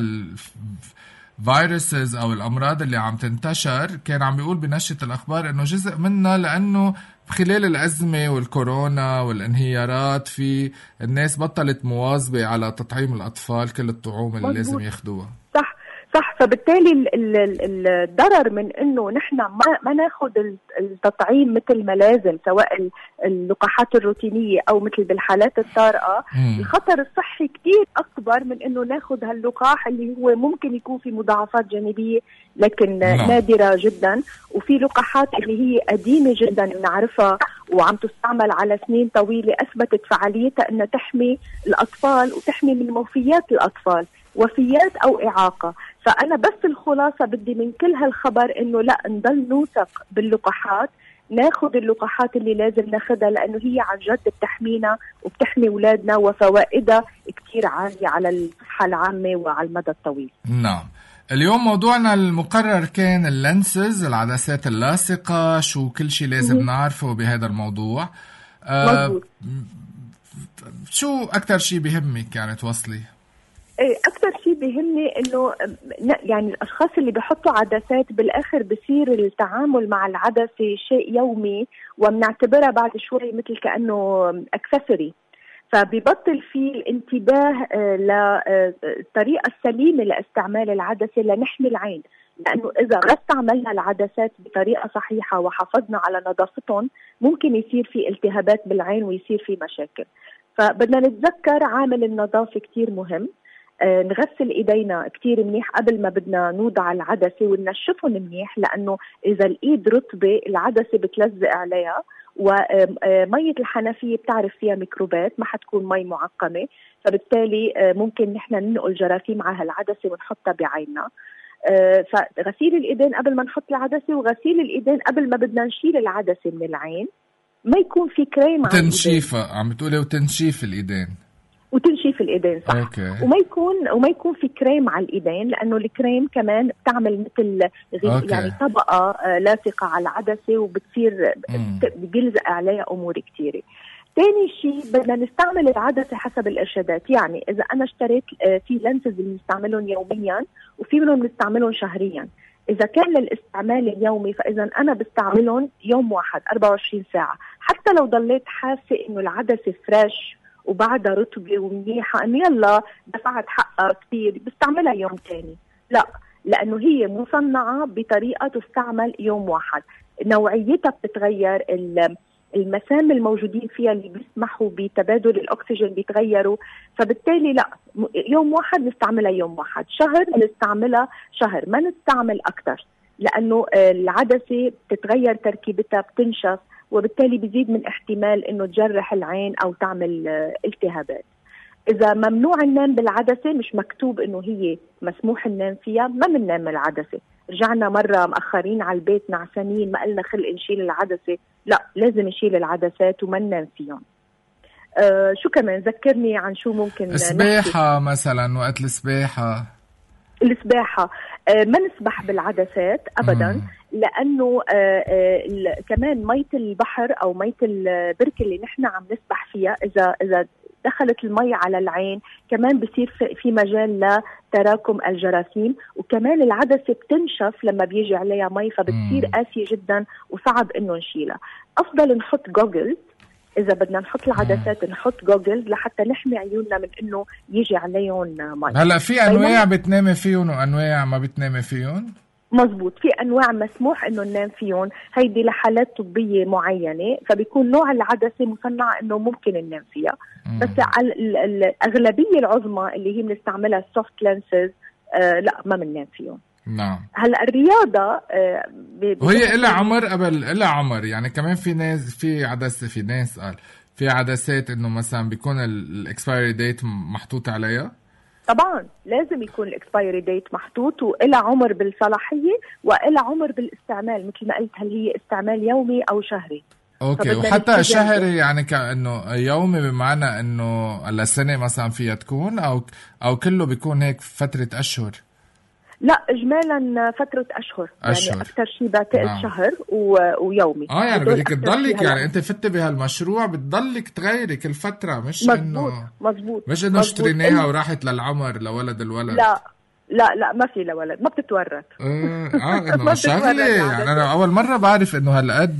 الفيروسز أو الأمراض اللي عم تنتشر، كان عم بيقول بنشرة الأخبار إنه جزء منها لأنه خلال الأزمة والكورونا والانهيارات في الناس بطلت مواظبة على تطعيم الأطفال كل الطعوم اللي لازم ياخدوها. صح. فبالتالي الضرر من انه نحن ما ناخذ التطعيم مثل ما لازم، سواء اللقاحات الروتينية او مثل بالحالات الطارئة، الخطر الصحي كتير اكبر من انه ناخذ هاللقاح اللي هو ممكن يكون في مضاعفات جانبية لكن نادرة جدا. وفي لقاحات اللي هي قديمة جدا بنعرفها وعم تستعمل على سنين طويلة، اثبتت فعاليتها انها تحمي الاطفال وتحمي من وفيات الاطفال، وفيات او اعاقة. فأنا بس الخلاصة بدي من كل هالخبر إنه لا، نضل نوثق باللقاحات، ناخد اللقاحات اللي لازم ناخدها، لأنه هي عن جد بتحمينا وبتحمي أولادنا وفوائدها كتير عالية على الصحة العامة وعلى المدى الطويل. نعم. اليوم موضوعنا المقرر كان اللينسز، العدسات اللاصقة، شو كل شيء لازم نعرفه بهذا الموضوع. شو أكتر شيء بيهمك يعني توصلي؟ أكثر شيء بيهمني إنه يعني الأشخاص اللي بيحطوا عدسات بالآخر بصير التعامل مع العدسة شيء يومي، وبنعتبرها بعد شوي مثل كأنه أكسسوري، فبيبطل في الانتباه للطريقة السليمة لاستعمال العدسة لنحمي العين. لأنه إذا ما استعملنا العدسات بطريقة صحيحة وحافظنا على نظافتهم، ممكن يصير في التهابات بالعين ويصير في مشاكل. فبدنا نتذكر عامل النظافة كتير مهم. نغسل ايدينا كتير منيح قبل ما بدنا نوضع العدسة وننشفهم منيح، لأنه إذا الإيد رطبة العدسة بتلزق عليها، ومية الحنفية بتعرف فيها ميكروبات، ما حتكون مي معقمة، فبالتالي ممكن نحن ننقل جراثيم على العدسة ونحطها بعيننا. فغسيل الإيدين قبل ما نحط العدسة، وغسيل الإيدين قبل ما بدنا نشيل العدسة من العين. ما يكون في كريم على تنشيفها، عم بتقولي وتنشيف الإيدين وتنشيف الإيدين، صح. أوكي. وما يكون في كريم على الإيدين، لأنه الكريم كمان بتعمل مثل يعني طبقة لاصقة على العدسة، وبتصير بيلزق عليها أمور كتيرة. ثاني شيء بدنا نستعمل العدسة حسب الإرشادات. يعني إذا أنا اشتريت في لينسز اللي بنستعملهم يوميا، وفي منهم بنستعملهم شهريا. إذا كان للاستعمال اليومي فإذا أنا بستعملهم يوم واحد 24 ساعة، حتى لو ضليت حاسة إنه العدسة فريش وبعدها رطبة ومنيحة، إنه يلا دفعت حقها كتير، بستعملها يوم تاني. لا، لأنه هي مصنعة بطريقة تستعمل يوم واحد، نوعيتها بتتغير، المسام الموجودين فيها اللي بيسمحوا بتبادل الأكسجين بيتغيروا، فبالتالي لا، يوم واحد نستعملها يوم واحد، شهر نستعملها شهر، ما نستعمل أكتر، لأنه العدسة بتتغير تركيبتها، بتنشف، وبالتالي بيزيد من احتمال انه تجرح العين او تعمل التهابات. اذا ممنوع النوم بالعدسه، مش مكتوب انه هي مسموح النوم فيها، ما بننام العدسه. رجعنا مره مأخرين على البيت نعسانين، ما قلنا خلق نشيل العدسه، لا لازم نشيل العدسات وما ننام فيهم. شو كمان ذكرني عن شو ممكن السباحه مثلا، وقت السباحه ما نسبح بالعدسات ابدا، لانه كمان مية البحر او مية البركه اللي نحن عم نسبح فيها، اذا دخلت المي على العين كمان بصير في مجال لتراكم الجراثيم، وكمان العدسه بتنشف لما بيجي عليها مي، فبتصير قاسيه جدا وصعب انه نشيلها. افضل نحط جوجلز، إذا بدنا نحط العدسات نحط جوجلز لحتى نحمي عيوننا من إنه يجي عليهم مي. هلا في أنواع بتنامي فيهم وأنواع ما بتنامي فيهم؟ مزبوط، في أنواع مسموح إنه ننام فيهم، هيدي لحالات طبية معينة، فبيكون نوع العدسة مصنعة إنه ممكن ننام فيها. بس على الأغلبية العظمى اللي هي بنستعملها السوفت لينسز لا ما بننام فيهم. نعم. هلا الرياضة وهي إلها عمر إلها عمر، يعني كمان في ناس في عدسة، في ناس قال في عدسات إنه مثلا بيكون الإكسبايري ديت محطوط عليها. طبعا لازم يكون الإكسبايري ديت محطوط، وإلها عمر بالصلاحية وإلها عمر بالاستعمال، مثل ما قلت، هل هي استعمال يومي أو شهري. اوكي، وحتى شهري يعني كأنه يومي، بمعنى إنه لسنة مثلا فيها تكون أو كله بيكون هيك فترة أشهر؟ لا، اجمالا فتره اشهر. يعني اكثر شيء بعتقد شهر ويومي. يعني بدك تضلك، يعني انت فتي بهالمشروع بتضلك تغيري كل فتره، مش مزبوط مش انه اشتريناها وراحت للعمر لولد الولد. لا ما في لولد، ما بتتورث. انه شغله، يعني انا اول مره بعرف انه هالقد.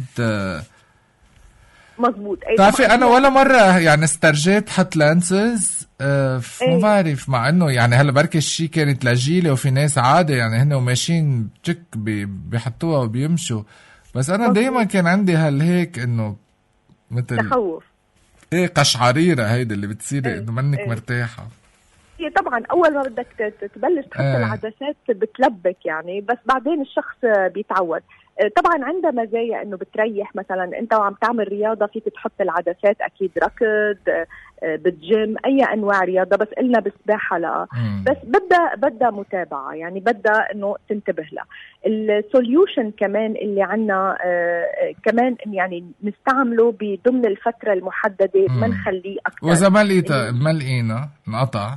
مزبوط. بتعرفي انا ولا مره يعني استرجيت حط لانسز، ما بعرف، مع انه يعني هلا بركي الشيء كانت لجيله وفي ناس عاده يعني هن وماشيين تشك بيحطوها وبيمشوا، بس انا دايما كان عندي هيك انه مثل تخوف، ايه قشعريره هيدا اللي بتصير انه منك مرتاحه. هي طبعا اول ما بدك تبلش تحط العدسات بتلبك يعني، بس بعدين الشخص بيتعود. طبعا عندها مزايا انه بتريح، مثلا انت وعم تعمل رياضه فيك تحط العدسات، اكيد ركض، بالجيم، اي انواع رياضه، بس قلنا بالسباحه لا. بس بدها متابعه، يعني بدها انه تنتبه لها. السوليوشن كمان اللي عنا كمان يعني نستعمله بضمن الفتره المحدده، ما نخليه اكثر. واذا ما لقينا نقطع،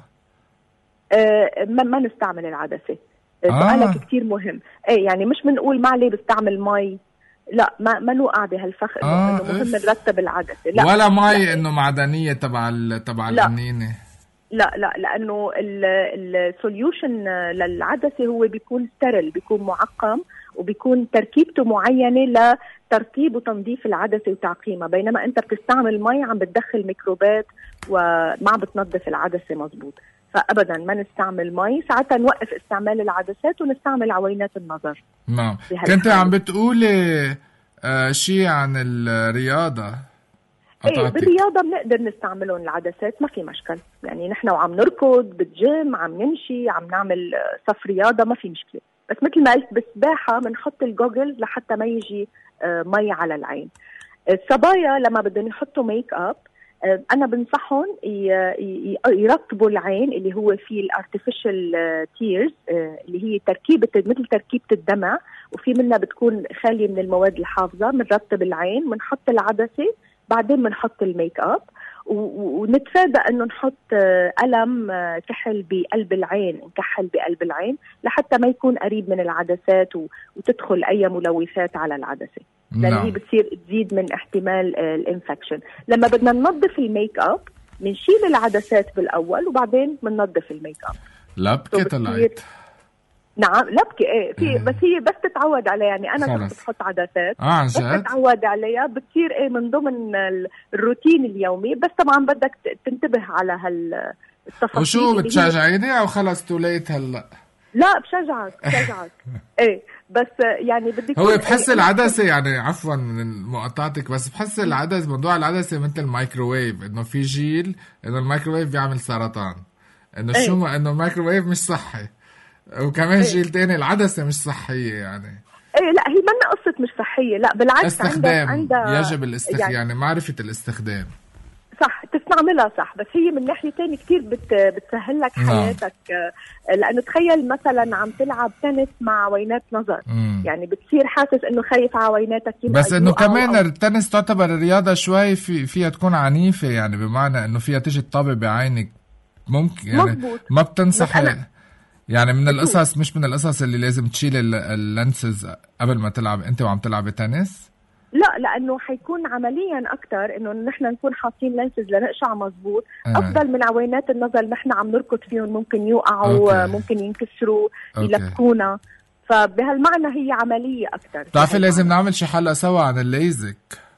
ما نستعمل العدسه. سؤالك كتير مهم. يعني مش بنقول ما عليه بستعمل مي، لا ما نوقع بهالفخ انه مهم نرتب العدسه، لا، ولا مي انه معدنيه تبع القنينه، لا لانه السوليوشن للعدسه هو بيكون سترل، بيكون معقم، وبيكون تركيبته معينه لترطيب وتنظيف العدسه وتعقيمها، بينما انت بتستعمل مي عم بتدخل ميكروبات وما بتنظف العدسه مزبوط. فابدا ما نستعمل مي، ساعتها نوقف استعمال العدسات ونستعمل عوينات النظر. نعم. كنت عم بتقولي شيء عن الرياضه. بالرياضه بنقدر نستعملهم العدسات، ما في مشكل، يعني نحن وعم نركض بالجيم، عم نمشي، عم نعمل صف رياضه، ما في مشكله. بس مثل ما قلت بالسباحه بنحط الجوجلز لحتى ما يجي مي على العين. الصبايا لما بدهم يحطوا ميك اب، أنا بنصحهم يرطبوا العين اللي هو فيه الارتفيشال تيرز، اللي هي مثل تركيبة الدمع، وفي منها بتكون خالية من المواد الحافظة. بنرطب العين، بنحط العدسة، بعدين بنحط الميك اب، ونتفادى انه نحط قلم كحل بقلب العين، نكحل بقلب العين لحتى ما يكون قريب من العدسات وتدخل اي ملوثات على العدسه، لان هي بتصير تزيد من احتمال الانفكشن. لما بدنا ننظف الميك اب بنشيل العدسات بالاول وبعدين بننظف الميك اب. لبكه طلعت. نعم لبكة، في بس هي بس تتعود عليها، يعني أنا كنت بحط عدسات بس تتعود عليها بتصير من ضمن الروتين اليومي، بس طبعا بدك تنتبه على هالتفاصيل. وشو بتشجعيني أو خلص توليت هلا؟ لا بشجعك بس يعني بدي هو بحس العدسة، يعني عفوا من مقاطعتك، بس بحس العدسة، موضوع العدسة مثل الميكروويف، إنه في جيل إنه الميكروويف بيعمل سرطان، إنه شو إنه الميكروويف مش صحي، وكمان جيل تاني العدسة مش صحية يعني. لا هي منا قصة مش صحية، لا بالعكس استخدام يجب يعني معرفة الاستخدام صح، تستعملها صح، بس هي من ناحية تانية كتير بتسهل لك حياتك. لأنه تخيل مثلا عم تلعب تنس مع عوينات نظر، يعني بتصير حاسس إنه خايف على عويناتك. بس إنه كمان التنس تعتبر رياضة شوي فيها تكون عنيفة، يعني بمعنى إنه فيها تجي الطابة بعينك ممكن، يعني مزبوط. ما بتنصح يعني من القصص، مش من القصص اللي لازم تشيل اللانسز قبل ما تلعب انت وعم تلعب تنس. لا، لانه حيكون عمليا اكثر انه نحن نكون حاطين لانسز لنقشع مزبوط افضل من عوينات النظر نحن عم نركض فيهم، ممكن يوقعوا، ممكن ينكسروا، يلكونا. فبهالمعنى هي عمليه اكثر. بتعرفي لازم نعمل شي حلقه سوا عن الليزك.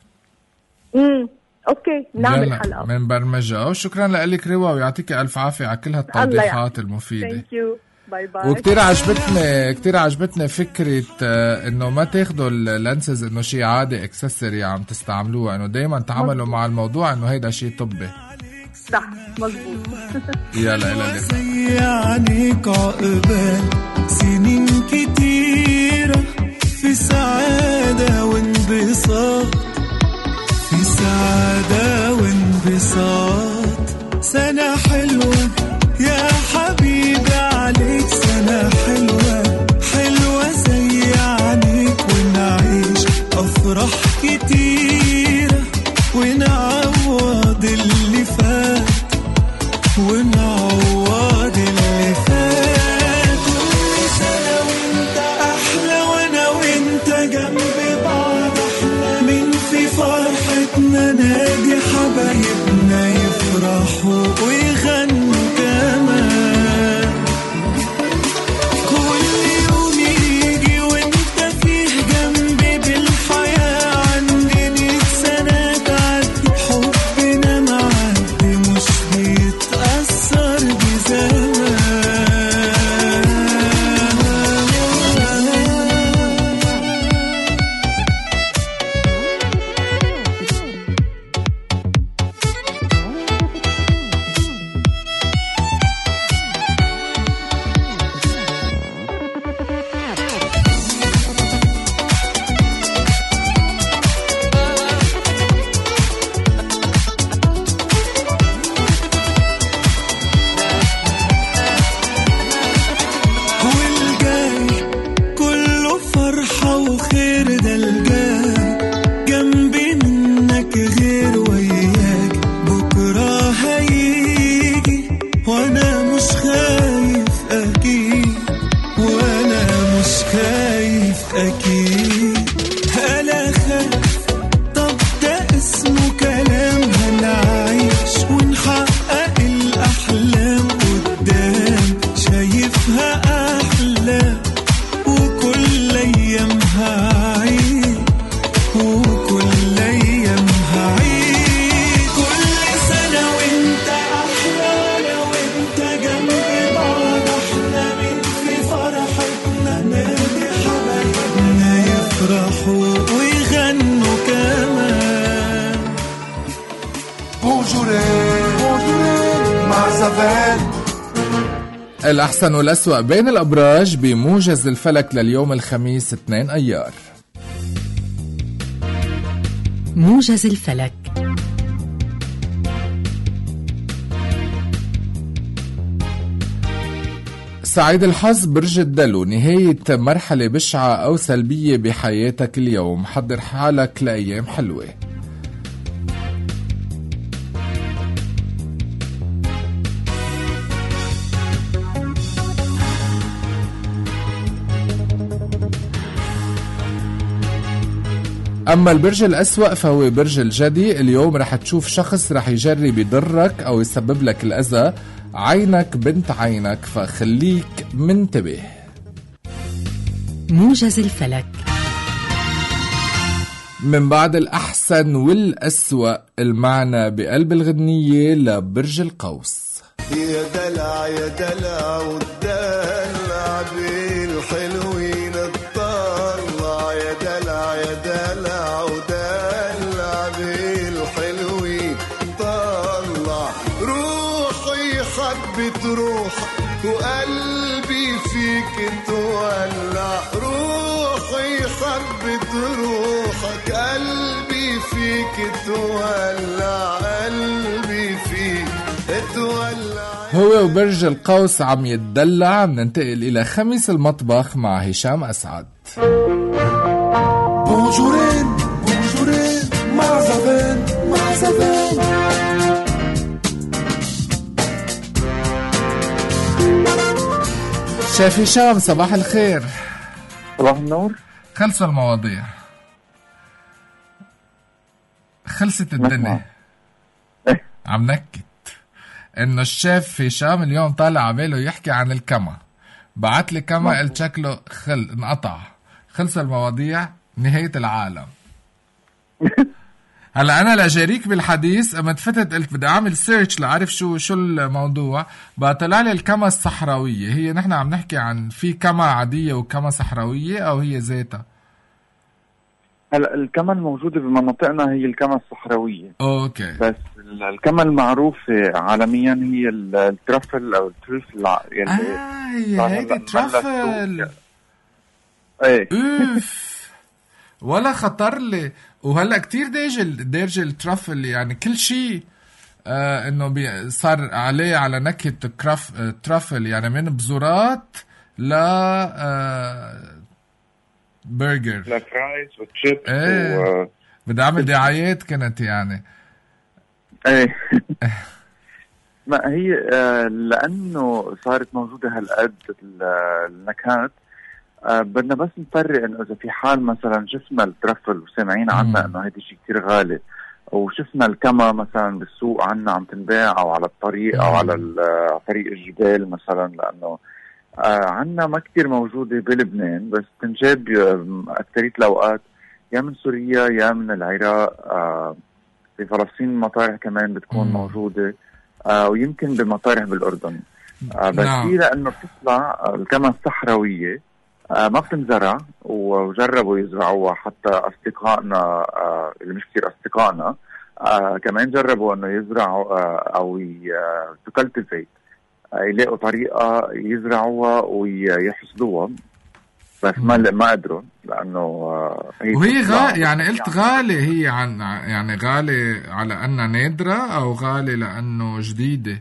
اوكي نعمل حلقه من برمجه. وشكرا لك روا، ويعطيك الف عافيه على كل هالتوضيحات المفيده. ثانك يو، باي باي. وكتير عجبتني فكرة انه ما تاخدوا اللانسز انه شيء عادي اكسسوري عم تستعملوها، انه دايما تعاملوا مع الموضوع انه هيدا شيء طبي. صح مزبوط. يلا زي عنيك عقبال سنين كتيرة في سعادة وانبساط، في سعادة وانبساط. سنة حلوة يا حبيبي عليك، سنة حلوة حلوة زي عنيك، ونعيش أفراح كتيرة ونعوض اللي فات، ونعوض اللي فات. كل سنة وانت أحلى وانا وانت جنب بعض، احنا من في فرحتنا نادي حبايبنا يفرحوا ويغنوا كمان. كل يوم يجي وانت فيه جنبي بالحياة، عندي 100 سنة تعدي حبنا معدي مش بيتأثر بزمان. الأحسن والأسوأ بين الأبراج بموجز الفلك لليوم الخميس 2 أيار. موجز الفلك. سعيد الحظ برج الدلو، نهاية مرحلة بشعة أو سلبية بحياتك اليوم، حضر حالك لأيام حلوة. أما البرج الأسوأ فهو برج الجدي، اليوم رح تشوف شخص رح يجرب يضرك أو يسبب لك الأذى، عينك بنت عينك فخليك منتبه. موجز الفلك. من بعد الأحسن والأسوأ المعنى بقلب الغنية لبرج القوس. يا دلع يا دلع والدلع بالحلوين الطلع، يا دلع يا دلع ودلع بالحلوين طلع. روحي حبت روحك وقلبي فيك تولع، روحي حبت تولع قلبي فيك تولع. هو وبرج القوس عم يتدلع. ننتقل إلى خميس المطبخ مع هشام أسعد. بونجورين بونجورين مع زفان مع زفان. شيف هشام صباح الخير. صباح النور. خلصوا المواضيع، خلصت الدنيا. عم نكت انه الشيف هشام اليوم طالع عباله يحكي عن الكما، بعت لي كما قلت شكله انقطع، خلص المواضيع، نهاية العالم. هلا انا لاجاريك بالحديث اما تفتت قلت بدي اعمل سيرش لاعرف شو الموضوع، بقى طلع لي الكما الصحراويه. هي نحن عم نحكي عن في كما عاديه وكما صحراويه او هي ذاتها؟ هلا الكما الموجوده بمناطقنا هي الكما الصحراويه. اوكي. بس الكما المعروفه عالميا هي الترفل او الترفل يلي هي هيدي ترفل. ايه ولا خطر لي. وهلا كتير دارج الترفل، يعني كل شيء انه صار عليه على نكهه ترفل، يعني من بزورات ل برجر لفرايز وتشيبس. بدي اعمل دعايات كانت يعني. ايه ما هي لانه صارت موجوده هالقد النكهات، بدنا بس نفرق انه اذا في حال مثلا شفنا الترفل وسامعين عنها انه هيدا شيء كتير غالي، وشفنا الكما مثلا بالسوق عنا عم تنباع او على الطريق او على طريق الجبال مثلا، لانه عنا ما كتير موجودة بلبنان، بس تنجاب اكثرية الاوقات يا من سوريا يا من العراق. في فلسطين المطارح كمان بتكون موجودة، ويمكن بمطارح بالاردن. بس هي لانه بتطلع الكما الصحراوية ما بتنزرع، وجربوا يزرعوها حتى أصدقائنا اللي مش كتير أصدقائنا كمان جربوا أنه يزرعوا أو تكلتفيت، يلاقوا طريقة يزرعوها ويحصدوها، بس ما قدروا لأنه وهي يعني قلت غالي. هي يعني غالي على أنها نادرة أو غالي لأنه جديدة؟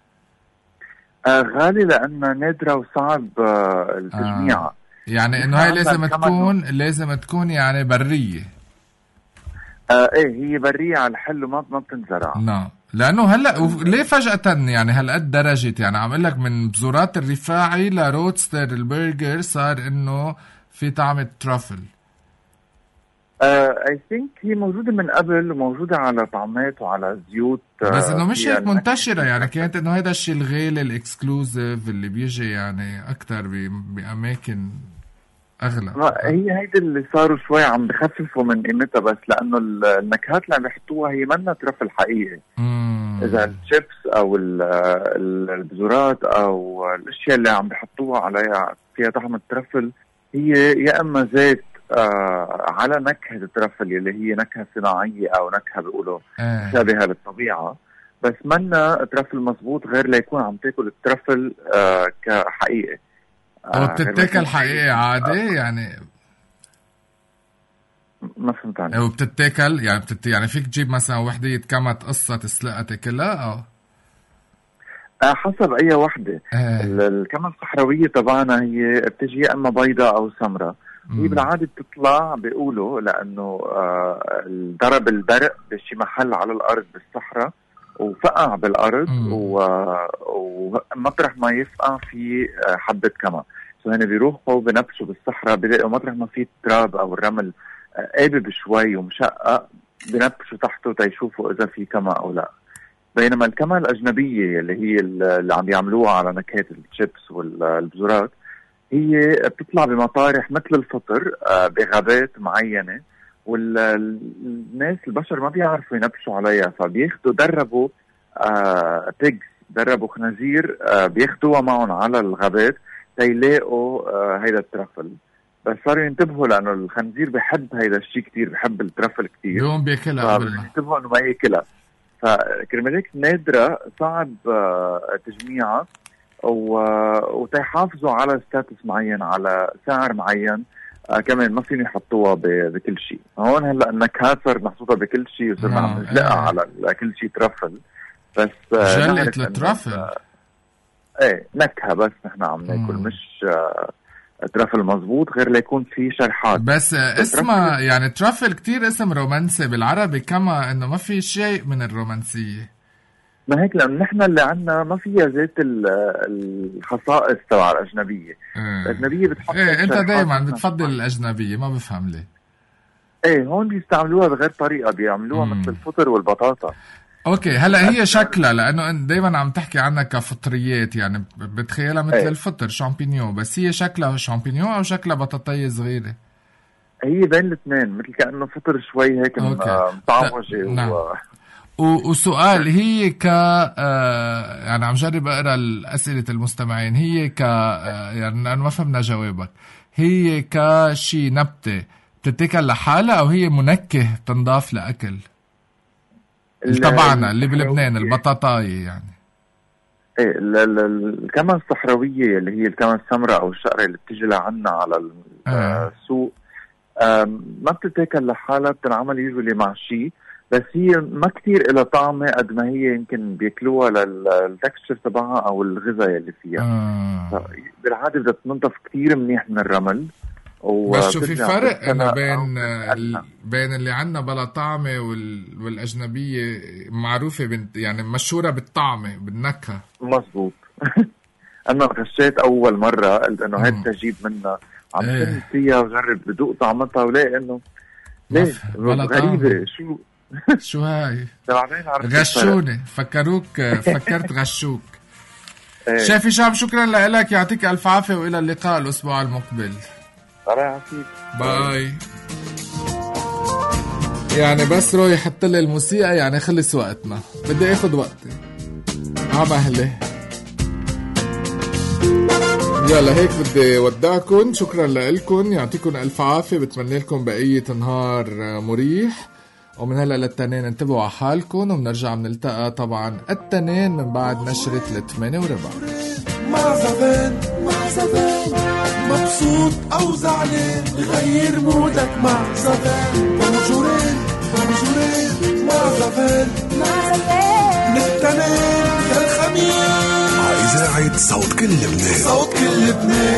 غالي لأنها نادرة وصعب التجميع. يعني انه هاي لازم تكون يعني برية. ايه هي برية على الحل وما بتنزرع. نعم. لانه هلا ليه فجأة يعني هالقد درجة، يعني عم اقول لك من بزورات الرفاعي لروتستر البرجر صار انه في طعم ترافل. اي ثينك هي موجودة من قبل وموجودة على طعمات وعلى زيوت، بس انه مش هيك منتشرة. يعني كانت انه هيدا الشيء الغالي الاكسكلوزيف اللي بيجي يعني اكتر باماكن اغلى. هي هيدا اللي صاروا شوي عم بخففوا من قيمتها، بس لانه النكهات اللي عم بيحطوها هي منا ترفل حقيقي. اذا الشيبس او البزورات او الاشياء اللي عم بيحطوها عليها فيها طعم الترفل، هي يا اما زيت على نكهة الترفل اللي هي نكهة صناعية او نكهة بيقولوا شابهة للطبيعة، بس منا ترفل مزبوط غير ليكون عم تاكل الترفل كحقيقي. وبتتاكل حقيقي عادي يعني؟ ما فهمت عنه. وبتتاكل يعني فيك تجيب مثلا وحدة كما تقصة تسلقها تاكلها او حسب اي وحدة. الكما الصحراوية تبعنا هي بتجي يا اما بيضة او سمرة. هي بالعادة بتطلع بيقولوا لانه ضرب البرق بشي محل على الارض بالصحراء وفقع بالارض، ومطرح ما يفقع في حبة كما، هن بيروحوا بنبشوا بالصحراء بيلاقوا مطرح ما في التراب او الرمل قابب شوي ومشقق، بنبشوا تحته تيشوفوا اذا في كما او لا. بينما الكما الاجنبيه اللي هي اللي عم يعملوها على نكهات الشيبس والبزورات هي بتطلع بمطارح مثل الفطر بغابات معينه، والناس البشر ما بيعرفوا ينبشوا عليها، فبياخدوا دربوا بيجز، دربوا خنازير بياخدوها معهم على الغابات تيلاقوا هيدا الترفل. بس صاروا ينتبهوا لانه الخنزير بحب هيدا الشيء كتير، بحب الترفل كتير، يوم بياكلها ينتبهوا انه ما ياكلها. فكرمالك نادرة صعب تجميعها وتيحافظوا على ستاتس معين، على سعر معين، كمان ما فيني يحطوها بكل شيء. هون هلا النكهات صارت محطوطه بكل شيء وصرنا عم نلقى على كل شيء ترفل، بس جلة الترفل ايه نكهه، بس نحن عم ناكل مش ترفل مزبوط، غير ليكون في شرحات. بس اسمها يعني ترفل كتير اسم رومانسي بالعربي، كما انه ما في شيء من الرومانسيه. ما هيك لأن نحن اللي عنا ما فيها ذات الخصائص تبع الأجنبية. الأجنبية بتحط أنت دايما بتفضل الأجنبية، ما بفهم ليه. هون بيستعملوها بغير طريقة، بيعملوها مثل الفطر والبطاطا. أوكي، هلا هي شكلها لأنه دايما عم تحكي عنها كفطريات، يعني بتخيلها مثل الفطر شامبينيون، بس هي شكلها شامبينيون أو شكلها بطاطاية صغيرة؟ هي بين الاثنين، مثل كأنه فطر شوي هيك مطعوجة. وسؤال، هي يعني عم جرب اقرا الاسئله المستمعين، هي يعني انا ما فهمنا جوابك، هي كشي نبته بتتاكل لحالها او هي منكه تنضاف لاكل تبعنا اللي بلبنان البطاطايه يعني؟ ايه الكمن الصحراويه اللي هي الكمن السمراء او الشقره اللي بتيجي لعنا على السوق ما بتتاكل لحالها، بتنعمل يجولي مع شيء، بس هي ما كتير إلى طعمة قد ما هي يمكن بياكلوها للتكستشر تبعها أو الغذاء اللي فيها. بالعادة بدها تنضف كتير منيح من الرمل. بس شو في فرق إنه بين اللي عنا بلا طعمة والأجنبية معروفة يعني مشهورة بالطعمة بالنكهة؟ مزبوط. أنا غشيت أول مرة قلت إنه هاي تجيب منها، عم شم فيها وجرب بدوق طعمتها ولاقي إنه ليه غريبة. شو هاي؟ غشوني، فكرت غشوك. شافي شاب، شكرا لك، يعطيك ألف عافية وإلى اللقاء الأسبوع المقبل. الله يعافيك، باي. يعني بس روح يحط لي الموسيقى يعني خلص وقتنا، بدي اخد وقتي عمهلي. يلا هيك بدي ودعكم، شكرا لكم، يعطيكم ألف عافية، بتمنى لكم بقية نهار مريح، ومن هلا للتنين انتبهوا على حالكم، وبنرجع بنلتقى طبعا التنين من بعد نشرة 8:15. مع زفان مبسوط او زعلان، غير مودك مع زفان. بونجورين مع زفان للتنين للخميس، إذاعة صوت كل لبنان.